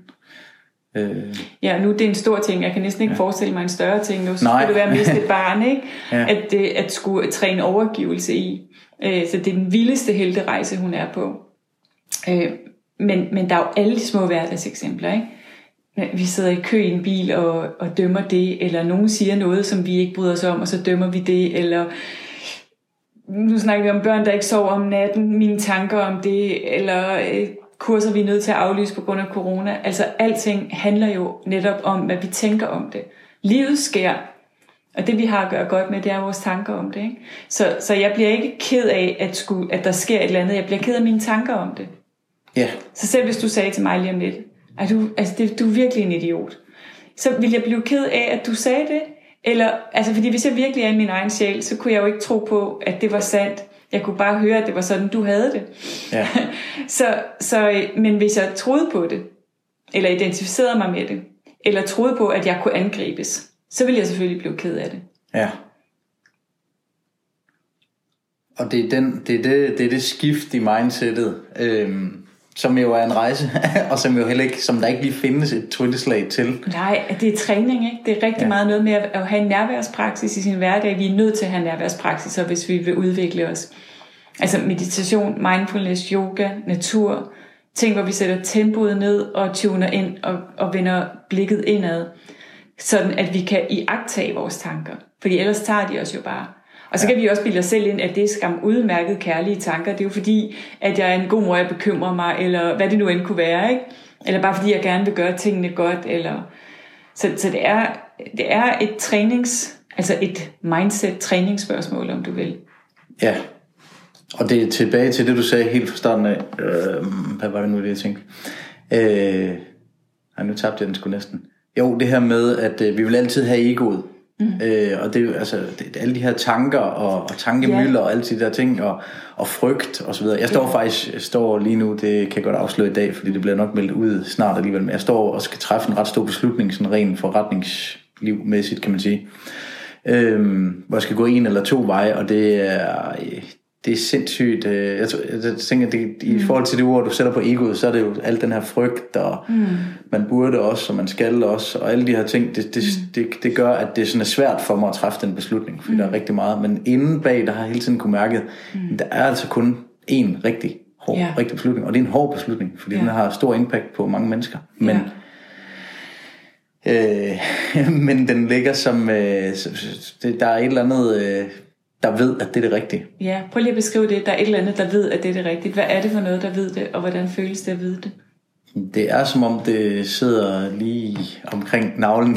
Ja, nu det er en stor ting. Jeg kan næsten ikke forestille mig en større ting nu. Så skulle det være at miste et barn, ikke? At skulle træne overgivelse i. Så det er den vildeste helterejse, hun er på. Men der er jo alle de små hverdagseksempler, ikke? Vi sidder i kø i en bil og dømmer det, eller nogen siger noget, som vi ikke bryder os om, og så dømmer vi det, eller nu snakker vi om børn, der ikke sover om natten, mine tanker om det, eller kurser, vi er nødt til at aflyse på grund af corona. Altså alting handler jo netop om, hvad vi tænker om det. Livet sker, og det vi har at gøre godt med, det er vores tanker om det, ikke? Så jeg bliver ikke ked af, at der sker et eller andet. Jeg bliver ked af mine tanker om det. Ja. Så selv hvis du sagde til mig lige om lidt, du er virkelig en idiot, så vil jeg blive ked af, at du sagde det. Eller, fordi hvis jeg virkelig er i min egen sjæl, så kunne jeg jo ikke tro på, at det var sandt. Jeg kunne bare høre, at det var sådan, du havde det. Ja. Men hvis jeg troede på det, eller identificerede mig med det, eller troede på, at jeg kunne angribes, så ville jeg selvfølgelig blive ked af det. Ja. Og det er det skift i mindsetet, som jo er en rejse, og som der ikke lige findes et trylleslag til. Nej, det er træning, ikke? Det er rigtig meget noget med at have en nærværspraksis i sin hverdag. Vi er nødt til at have nærværspraksiser, hvis vi vil udvikle os. Altså meditation, mindfulness, yoga, natur, ting, hvor vi sætter tempoet ned og tuner ind og vender blikket indad, sådan at vi kan iagttage vores tanker. Fordi ellers tager de os jo bare. Og så kan vi også bilde os selv ind, at det er skam udmærket kærlige tanker. Det er jo fordi, at jeg er en god mor, jeg bekymrer mig, eller hvad det nu end kunne være, ikke? Eller bare fordi, jeg gerne vil gøre tingene godt. Så det er et et mindset-træningsspørgsmål, om du vil. Ja, og det er tilbage til det, du sagde helt fra starten af. Hvad var det nu, det jeg tænkte? Nu tabte jeg den sgu næsten. Jo, det her med, at vi vil altid have egoet. Og det er jo altså alle de her tanker og tankemøller og alle de der ting og frygt og så videre. Jeg står lige nu, det kan jeg godt afsløre i dag, fordi det bliver nok meldt ud snart alligevel, men jeg står og skal træffe en ret stor beslutning, sådan rent forretningslivmæssigt, kan man sige. Hvor jeg skal gå en eller to veje, og det er sindssygt. Jeg tænker, at i forhold til det ord, du sætter på egoet, så er det jo alt den her frygt, og man burde også, og man skal også, og alle de her ting, det gør, at det sådan er svært for mig at træffe den beslutning, fordi der er rigtig meget. Men inden bag, der har jeg hele tiden kunne mærke, der er altså kun én rigtig beslutning, og det er en hård beslutning, fordi den har stor impact på mange mennesker. Men men den ligger som der er et eller andet der ved, at det er det rigtige. Ja, prøv lige at beskrive det. Der er et eller andet, der ved, at det er det rigtige. Hvad er det for noget, der ved det, og hvordan føles det at vide det? Det er som om, det sidder lige omkring navlen,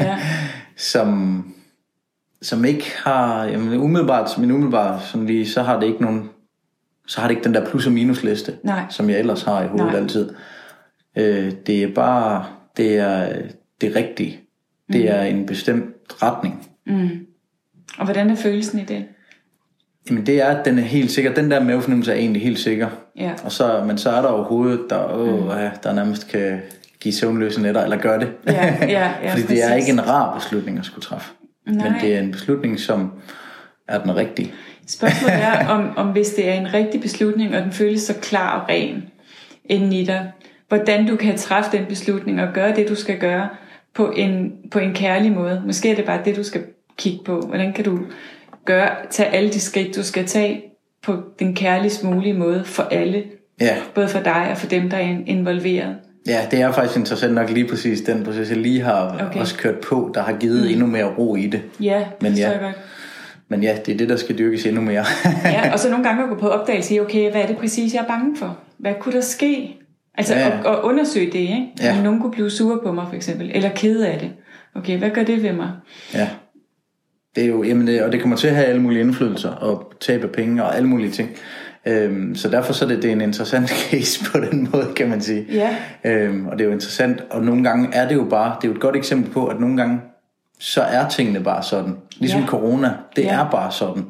som ikke har, jamen umiddelbart sådan lige, så har det ikke nogen, så har det ikke den der plus- og minusliste, som jeg ellers har i hovedet altid. Det er bare, det er det rigtige. Det er en bestemt retning. Og hvordan er følelsen i det? Jamen det er, at den er helt sikker. Den der mavefornemmelse er egentlig helt sikker. Og men så er der jo hovedet, der nærmest kan give søvnløse nætter, eller gøre det. Fordi det er ikke en rar beslutning at skulle træffe. Men det er en beslutning, som er den rigtige. Spørgsmålet er, om hvis det er en rigtig beslutning, og den føles så klar og ren inden i dig, hvordan du kan træffe den beslutning og gøre det, du skal gøre på en kærlig måde. Måske er det bare det, du skal kigge på. Hvordan kan du tage alle de skridt, du skal tage på den kærligst mulige måde for alle. Både for dig og for dem, der er involveret. Ja, det er faktisk interessant nok lige præcis den proces, jeg lige har også kørt på, der har givet endnu mere ro i det. Ja, det er godt. Men ja, det er det, der skal dyrkes endnu mere. Og så nogle gange at gå på opdagelse og sige, okay, hvad er det præcis, jeg er bange for? Hvad kunne der ske? Altså at undersøge det, ikke? Om nogen kunne blive sure på mig, for eksempel, eller kede af det. Okay, hvad gør det ved mig? Ja. Det er jo, og det kommer til at have alle mulige indflydelser og tabe penge og alle mulige ting. Så derfor så er det en interessant case på den måde, kan man sige. Og det er jo interessant, og nogle gange er det jo bare, det er jo et godt eksempel på, at nogle gange så er tingene bare sådan. Ligesom corona, det er bare sådan.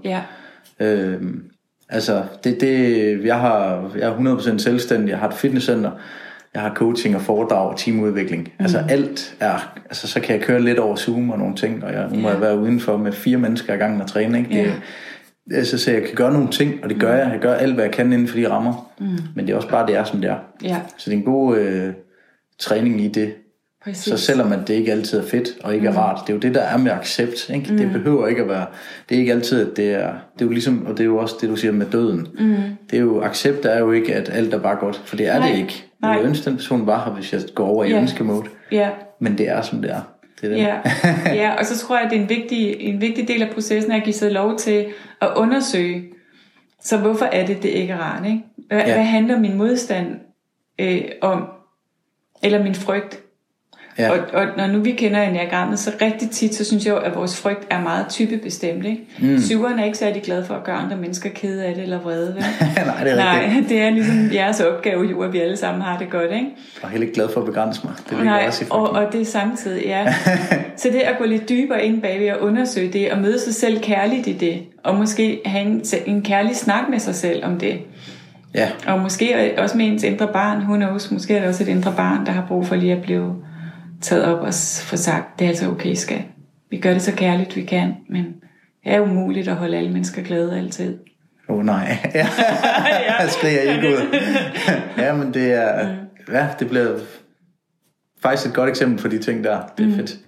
Altså jeg er 100% selvstændig, jeg har et fitnesscenter, jeg har coaching og foredrag og teamudvikling. Altså alt er, altså så kan jeg køre lidt over Zoom og nogle ting, og nu må jeg være udenfor med 4 mennesker ad gangen og træne, ikke? Så jeg kan gøre nogle ting, og det gør jeg. Jeg gør alt, hvad jeg kan inden for de rammer. Men det er også bare, det er, som det er. Så det er en god træning i det. Præcis. Så selvom at det ikke altid er fedt og ikke er rart, det er jo det, der er med accept, ikke? Det behøver ikke at være, det er ikke altid, at det er jo ligesom, og det er jo også det, du siger med døden. Det er jo, accept er jo ikke, at alt er bare godt, for det er det ikke. Jeg vil ønske, den person var her, hvis jeg går over i ønskemode. Men det er, som det er. Det er det. Og så tror jeg, at det er en vigtig del af processen, at give sig lov til at undersøge, så hvorfor er det ikke er rart, ikke? Hvad handler min modstand om, eller min frygt? Og når nu vi kender enneagrammet, så rigtig tit, så synes jeg jo, at vores frygt er meget typebestemt, ikke? Syveren er ikke særlig glad for at gøre andre mennesker kede af det eller vrede, vel? Nej, det er ligesom jeres opgave jo, at vi alle sammen har det godt, ikke? Og heller ikke glad for at begrænse mig. Det også og det er samtidig, Så det at gå lidt dybere ind bagved og undersøge det, og møde sig selv kærligt i det, og måske have en kærlig snak med sig selv om det. Og måske også med ens indre barn, måske er det også et indre barn, der har brug for lige at blive taget op og få sagt, det er altså okay, skat. Vi gør det så kærligt vi kan, men det er umuligt at holde alle mennesker glade altid. Nej. Jeg skriger ikke ud. Men det er, det bliver faktisk et godt eksempel for de ting der. Det er fedt.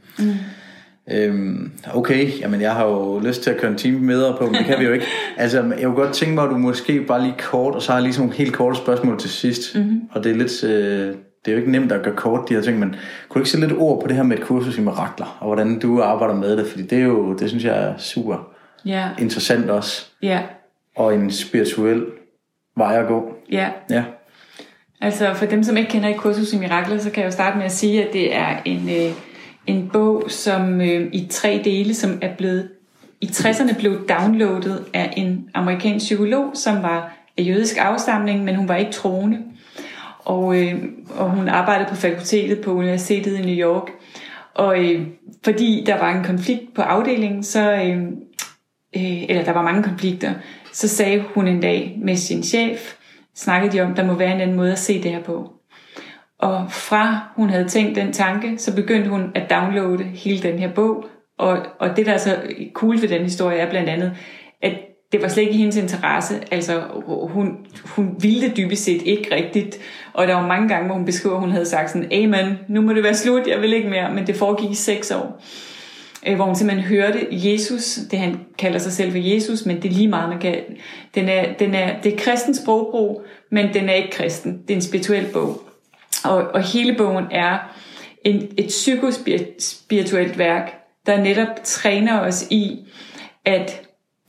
Okay, jamen jeg har jo lyst til at køre en time med på, men det kan vi jo ikke. Altså, jeg kunne godt tænke mig, at du måske bare lige kort, og så har jeg lige sådan nogle helt korte spørgsmål til sidst. Og det er lidt, det er jo ikke nemt at gøre kort de her ting, men kunne du ikke sætte lidt ord på det her med et kursus i mirakler, og hvordan du arbejder med det, fordi det er jo, det synes jeg er super interessant også. Og en spirituel vej at gå. Altså for dem, som ikke kender et kursus i mirakler, så kan jeg jo starte med at sige, at det er en bog, som i 3 dele, som er blevet i 60'erne blev downloadet af en amerikansk psykolog, som var af jødisk afstamning, men hun var ikke troende. Og hun arbejdede på fakultetet på universitetet i New York. Og fordi der var en konflikt på afdelingen, eller der var mange konflikter, så sagde hun en dag med sin chef, snakkede de om, der må være en anden måde at se det her på. Og fra hun havde tænkt den tanke, så begyndte hun at downloade hele den her bog. Og det, der er så cool ved den historie, er blandt andet, at det var slet ikke hendes interesse. Altså, hun ville det dybest set ikke rigtigt. Og der var mange gange, hvor hun beskriver, at hun havde sagt sådan, amen, nu må det være slut, jeg vil ikke mere. Men det foregik i 6 år. Hvor hun simpelthen hørte Jesus, det han kalder sig selv for Jesus, men det er lige meget, man kan. Det er kristen sprogbrug, men den er ikke kristen. Det er en spirituel bog. Og hele bogen er et psykospirituelt værk, der netop træner os i at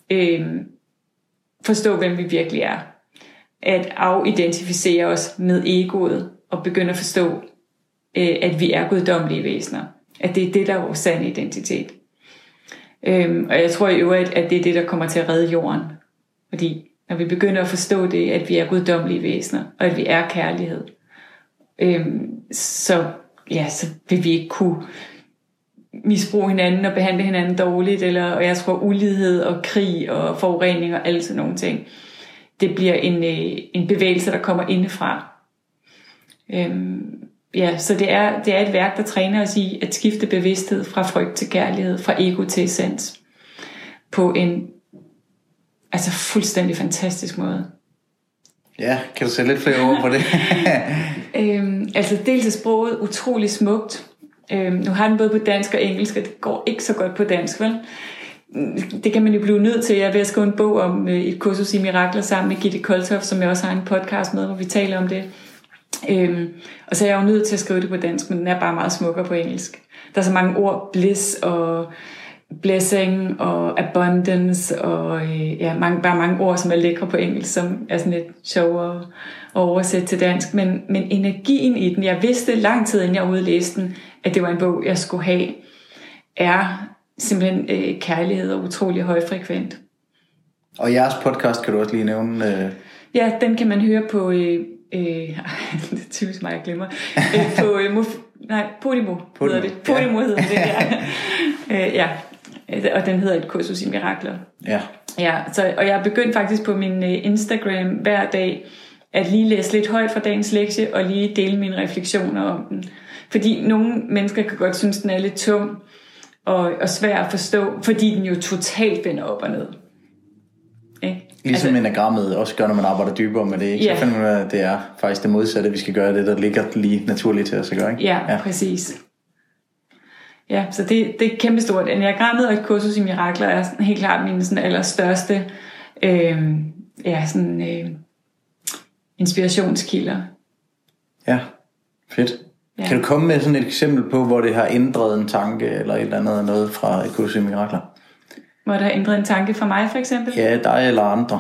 forstå, hvem vi virkelig er. At afidentificere os med egoet og begynde at forstå, at vi er guddommelige væsener. At det er det, der er vores sande identitet. Og jeg tror i øvrigt, at det er det, der kommer til at redde jorden. Fordi når vi begynder at forstå det, at vi er guddommelige væsener, og at vi er kærlighed, så vil vi ikke kunne misbruge hinanden og behandle hinanden dårligt, og jeg tror ulighed og krig og forurening og alle sådan nogle ting, det bliver en bevægelse, der kommer indefra. Så det er et værk, der træner os i at skifte bevidsthed fra frygt til kærlighed, fra ego til essens, på en fuldstændig fantastisk måde. Ja, kan du sætte lidt flere ord på det? Dels er sproget utrolig smukt. Nu har den både på dansk og engelsk, og det går ikke så godt på dansk, vel? Det kan man jo blive nødt til. Jeg er ved at skrive en bog om et kursus i mirakler sammen med Gitte Koltoff, som jeg også har en podcast med, hvor vi taler om det. Og så er jeg jo nødt til at skrive det på dansk, men den er bare meget smukkere på engelsk. Der er så mange ord, bliss og blessing og abundance og mange ord, som er lækre på engelsk, som er sådan lidt sjovere at oversætte til dansk. Men energien i den, jeg vidste lang tid inden jeg udlæste den, at det var en bog, jeg skulle have, er simpelthen kærlighed og utrolig højfrekvent. Og jeres podcast kan du også lige nævne? Ja, den kan man høre på det er typisk mig, jeg glemmer. Podimo hedder det. Podimo hedder det, og den hedder et kursus i mirakler. Ja, og jeg begyndte faktisk på min Instagram hver dag at lige læse lidt højt fra dagens lektie og lige dele mine refleksioner om den. Fordi nogle mennesker kan godt synes, den er lidt tung og svær at forstå, fordi den jo totalt vender op og ned. Ligesom enagrammet også gør, når man arbejder dybere med det, ikke? Så finder man, at det er faktisk det modsatte, vi skal gøre, det der ligger lige naturligt til os at gøre, ikke? Ja, præcis. Ja, så det er kæmpestort. Enagrammet og et kursus i mirakler er helt klart mine sådan allerstørste inspirationskilder. Ja, fedt. Ja. Kan du komme med sådan et eksempel på, hvor det har ændret en tanke eller et eller andet noget fra et kursus i mirakler? Hvor der har ændret en tanke for mig, for eksempel? Ja, dig eller andre.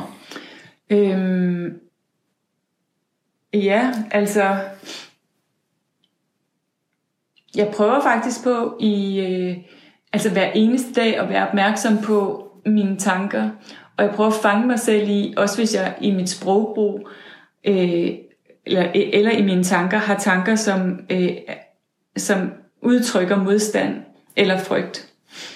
Jeg prøver faktisk på hver eneste dag at være opmærksom på mine tanker. Og jeg prøver at fange mig selv i, også hvis jeg i mit sprogbrug eller i mine tanker har tanker, som udtrykker modstand eller frygt.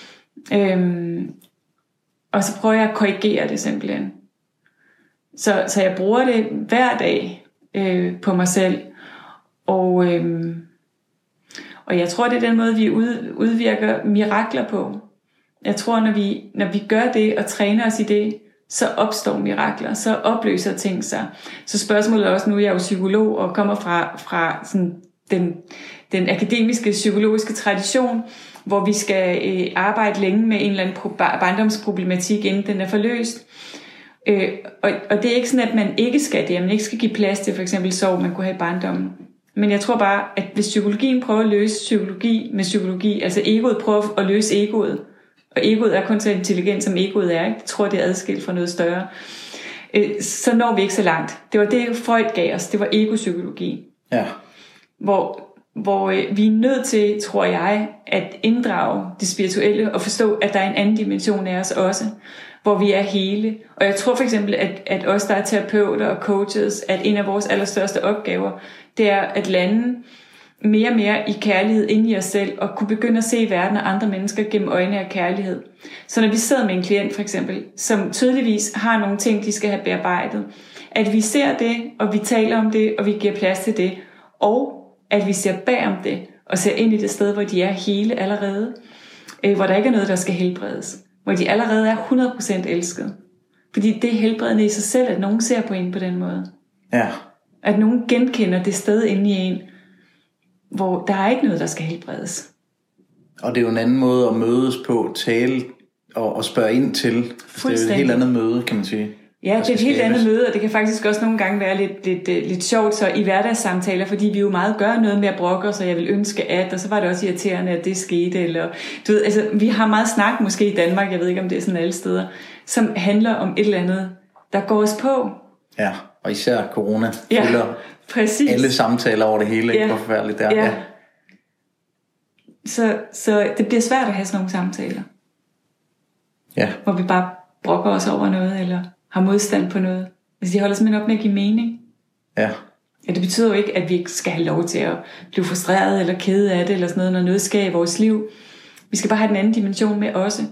Og så prøver jeg at korrigere det simpelthen. Så jeg bruger det hver dag på mig selv. Og jeg tror, det er den måde, vi udvirker mirakler på. Jeg tror, når vi gør det og træner os i det, så opstår mirakler, så opløser ting sig. Så spørgsmålet er også, nu er jeg jo psykolog og kommer fra sådan den akademiske psykologiske tradition, hvor vi skal arbejde længe med en eller anden barndomsproblematik, inden den er forløst. Og det er ikke sådan, at man ikke skal det, at man ikke skal give plads til for eksempel sorg, man kunne have i barndommen. Men jeg tror bare, at hvis psykologien prøver at løse psykologi med psykologi, altså egoet prøver at løse egoet, og egoet er kun så intelligent, som egoet er, ikke? Jeg tror, det er adskilt fra noget større, så når vi ikke så langt. Det var det, Freud gav os, det var egopsykologi. Ja. Hvor hvor vi er nødt til, tror jeg, at inddrage det spirituelle og forstå, at der er en anden dimension af os også, hvor vi er hele. Og jeg tror for eksempel, at os, der er terapeuter og coaches, at en af vores allerstørste opgaver, det er at lande mere og mere i kærlighed inde i os selv, og kunne begynde at se verden og andre mennesker gennem øjne af kærlighed. Så når vi sidder med en klient for eksempel, som tydeligvis har nogle ting, de skal have bearbejdet, at vi ser det, og vi taler om det, og vi giver plads til det, og at vi ser bag om det, og ser ind i det sted, hvor de er hele allerede, hvor der ikke er noget, der skal helbredes, hvor de allerede er 100% elsket. Fordi det er helbredende i sig selv, at nogen ser på en på den måde. Ja. At nogen genkender det sted inde i en, hvor der er ikke noget, der skal helbredes. Og det er jo en anden måde at mødes på, tale og spørge ind til. Det er jo et helt andet møde, kan man sige. Ja, det er et helt andet møde, og det kan faktisk også nogle gange være lidt sjovt så i hverdagssamtaler, fordi vi jo meget gør noget med at brokke os, og jeg vil ønske at, og så var det også irriterende, at det skete, eller du ved, altså vi har meget snak måske i Danmark, jeg ved ikke om det er sådan alle steder, som handler om et eller andet, der går os på. Ja, og især corona fylder alle samtaler over det hele, ikke? Hvor forfærdeligt det er. Ja. Så det bliver svært at have sådan nogle samtaler. Ja. Hvor vi bare brokker os over noget, eller har modstand på noget. Altså de holder simpelthen op med at give mening. Ja. Ja, det betyder jo ikke, at vi ikke skal have lov til at blive frustreret eller kede af det, eller sådan noget, når noget sker i vores liv. Vi skal bare have den anden dimension med også.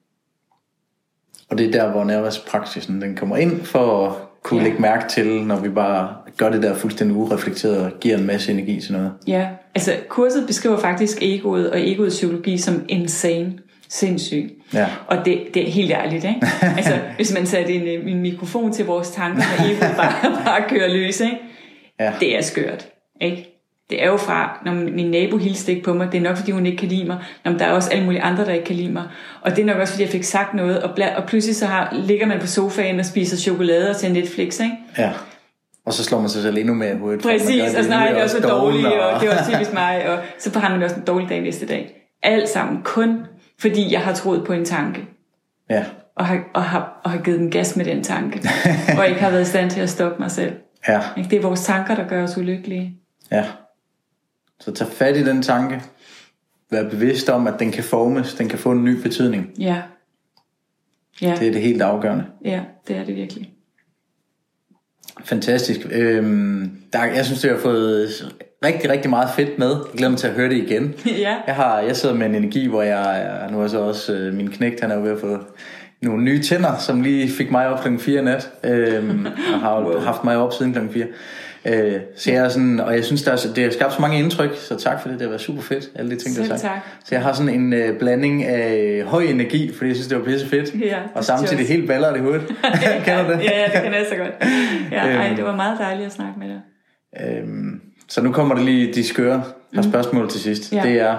Og det er der, hvor nærværspraksisen den kommer ind, for at kunne lægge mærke til, når vi bare gør det der fuldstændig ureflekteret og giver en masse energi til noget. Ja, altså kurset beskriver faktisk egoet og egoets psykologi som insane. Sindssyg. Ja. Og det er helt ærligt, ikke? Altså, hvis man satte en mikrofon til vores tanker, og egoet bare kører løs, ikke? Ja. Det er skørt, ikke? Det er jo fra, når min nabo hilste ikke på mig, det er nok fordi hun ikke kan lide mig, når der er også alle mulige andre, der ikke kan lide mig. Og det er nok også fordi jeg fik sagt noget, og pludselig så ligger man på sofaen og spiser chokolade og til Netflix, ikke? Ja. Og så slår man sig selv endnu mere i hovedet. Præcis, og sådan, det er også dårligt, og det var typisk mig, og så har man også en dårlig dag næste dag. Alt sammen kun fordi jeg har troet på en tanke. Ja. Og har givet den gas med den tanke. Og ikke har været i stand til at stoppe mig selv. Ja. Det er vores tanker, der gør os ulykkelige. Ja. Så tag fat i den tanke. Vær bevidst om, at den kan formes. Den kan få en ny betydning. Ja. Ja. Det er det helt afgørende. Ja, det er det virkelig. Fantastisk. Jeg synes, det har fået rigtig, rigtig meget fedt med. Jeg glæder mig til at høre det igen. Ja. Jeg sidder med en energi, hvor nu er så også min knægt, han er jo ved at få nogle nye tænder, som lige fik mig op kl. 4 nat. Og har haft mig op siden kl. 4. Så jeg er sådan, og jeg synes, det har skabt så mange indtryk, så tak for det, det har været super fedt, alle de ting, der er sagt. Så jeg har sådan en blanding af høj energi, fordi jeg synes, det var pisse fedt, og samtidig helt baller i hovedet. Kender du det? Ja, det kan jeg så godt. Ja, det var meget dejligt at snakke med dig. Så nu kommer det lige de skøre spørgsmål til sidst. Ja. Det er,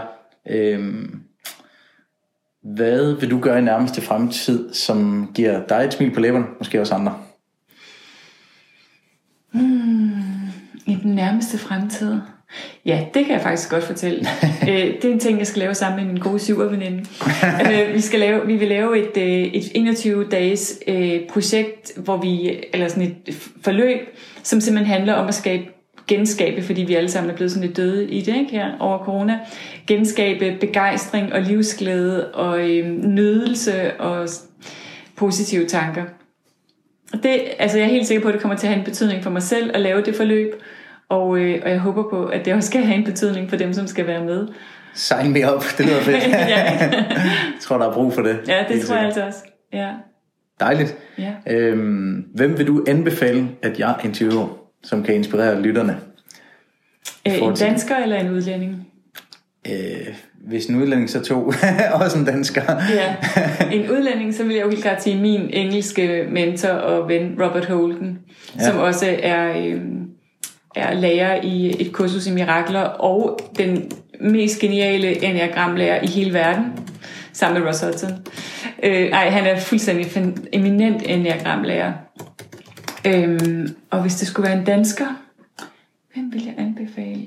hvad vil du gøre i nærmeste fremtid, som giver dig et smil på læberne, måske også andre? I den nærmeste fremtid? Ja, det kan jeg faktisk godt fortælle. Det er en ting, jeg skal lave sammen med min gode syverveninde. Vi vil lave et 21-dages projekt, eller sådan et forløb, som simpelthen handler om at genskabe, fordi vi alle sammen er blevet sådan lidt døde i det, ikke, her over corona. Genskabe begejstring og livsglæde og nydelse og positive tanker. Jeg er helt sikker på, at det kommer til at have en betydning for mig selv at lave det forløb, og jeg håber på, at det også skal have en betydning for dem, som skal være med. Sign me up, det lyder fedt. Jeg tror, der er brug for det. Ja, det tror jeg altså også. Ja. Dejligt. Ja. Hvem vil du anbefale, at jeg interviewer, som kan inspirere lytterne? En dansker eller en udlænding? Hvis en udlænding, så to. Også en dansker. Ja. En udlænding, så vil jeg jo helt klart sige min engelske mentor og ven Robert Holden, som også er lærer i et kursus i mirakler, og den mest geniale enneagramlærer i hele verden, sammen med Russ Hudson. Han er fuldstændig eminent enneagramlærer. Og hvis det skulle være en dansker, hvem vil jeg anbefale?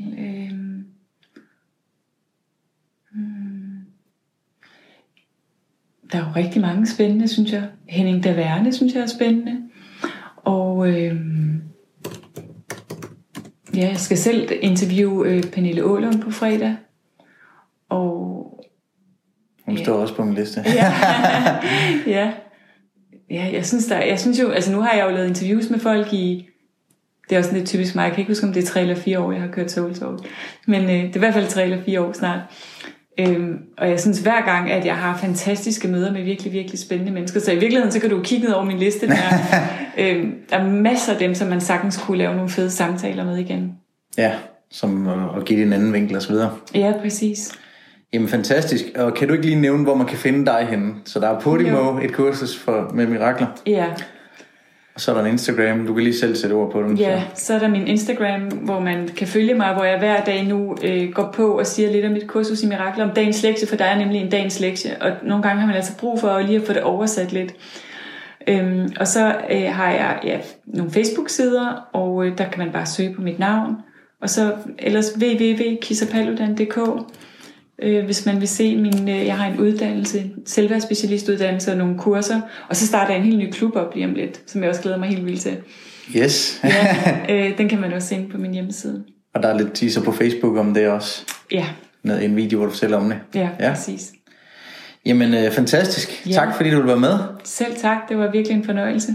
Der er jo rigtig mange spændende, synes jeg. Henning Daverne, synes jeg er spændende. Og Ja, jeg skal selv interviewe Pernille Aalund på fredag. Og hun står også på min liste. Ja, jeg synes jo, altså nu har jeg jo lavet interviews med folk i, det er også lidt typisk mig, jeg kan ikke huske om det er 3 eller 4 år, jeg har kørt Soul Talk, men det er i hvert fald 3 eller 4 år snart. Og jeg synes hver gang, at jeg har fantastiske møder med virkelig, virkelig spændende mennesker, så i virkeligheden, så kan du kigge ned over min liste der. Der er masser af dem, som man sagtens kunne lave nogle fede samtaler med igen. Ja, som at give det en anden vinkel og så videre. Ja, præcis. Jamen fantastisk. Og kan du ikke lige nævne, hvor man kan finde dig henne? Så der er Podimo, et kursus med mirakler. Ja. Og så er der en Instagram. Du kan lige selv sætte ord på den. Ja, så er der min Instagram, hvor man kan følge mig, hvor jeg hver dag nu går på og siger lidt om mit kursus i mirakler, om dagens lektie, for der er nemlig en dagens lektie. Og nogle gange har man altså brug for lige at få det oversat lidt. Og så har jeg nogle Facebook-sider, og der kan man bare søge på mit navn. Og så ellers www.kisapaludan.dk. Hvis man vil se jeg har en uddannelse, selvværdsspecialistuddannelse og nogle kurser, og så starter jeg en helt ny klub op lige om lidt, som jeg også glæder mig helt vildt til. Yes. Den kan man også se på min hjemmeside. Og der er lidt teaser på Facebook om det også. Ja. Med en video, hvor du fortæller om det. Ja, præcis. Jamen fantastisk. Ja. Tak fordi du ville være med. Selv tak, det var virkelig en fornøjelse.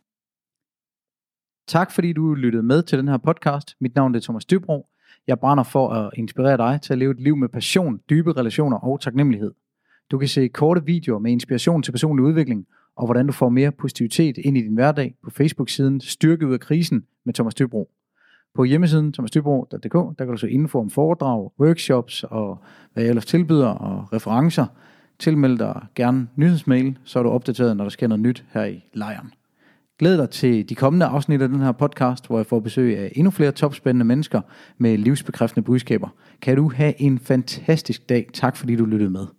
Tak fordi du lyttede med til den her podcast. Mit navn er Thomas Dybro. Jeg brænder for at inspirere dig til at leve et liv med passion, dybe relationer og taknemmelighed. Du kan se korte videoer med inspiration til personlig udvikling, og hvordan du får mere positivitet ind i din hverdag på Facebook-siden Styrke ud af krisen med Thomas Dybro. På hjemmesiden thomasdybro.dk, der kan du se info om foredrag, workshops og hvad jeg ellers tilbyder og referencer. Tilmeld dig gerne nyhedsmail, så er du opdateret, når der sker noget nyt her i lejren. Glæd dig til de kommende afsnit af den her podcast, hvor jeg får besøg af endnu flere topspændende mennesker med livsbekræftende budskaber. Kan du have en fantastisk dag. Tak fordi du lyttede med.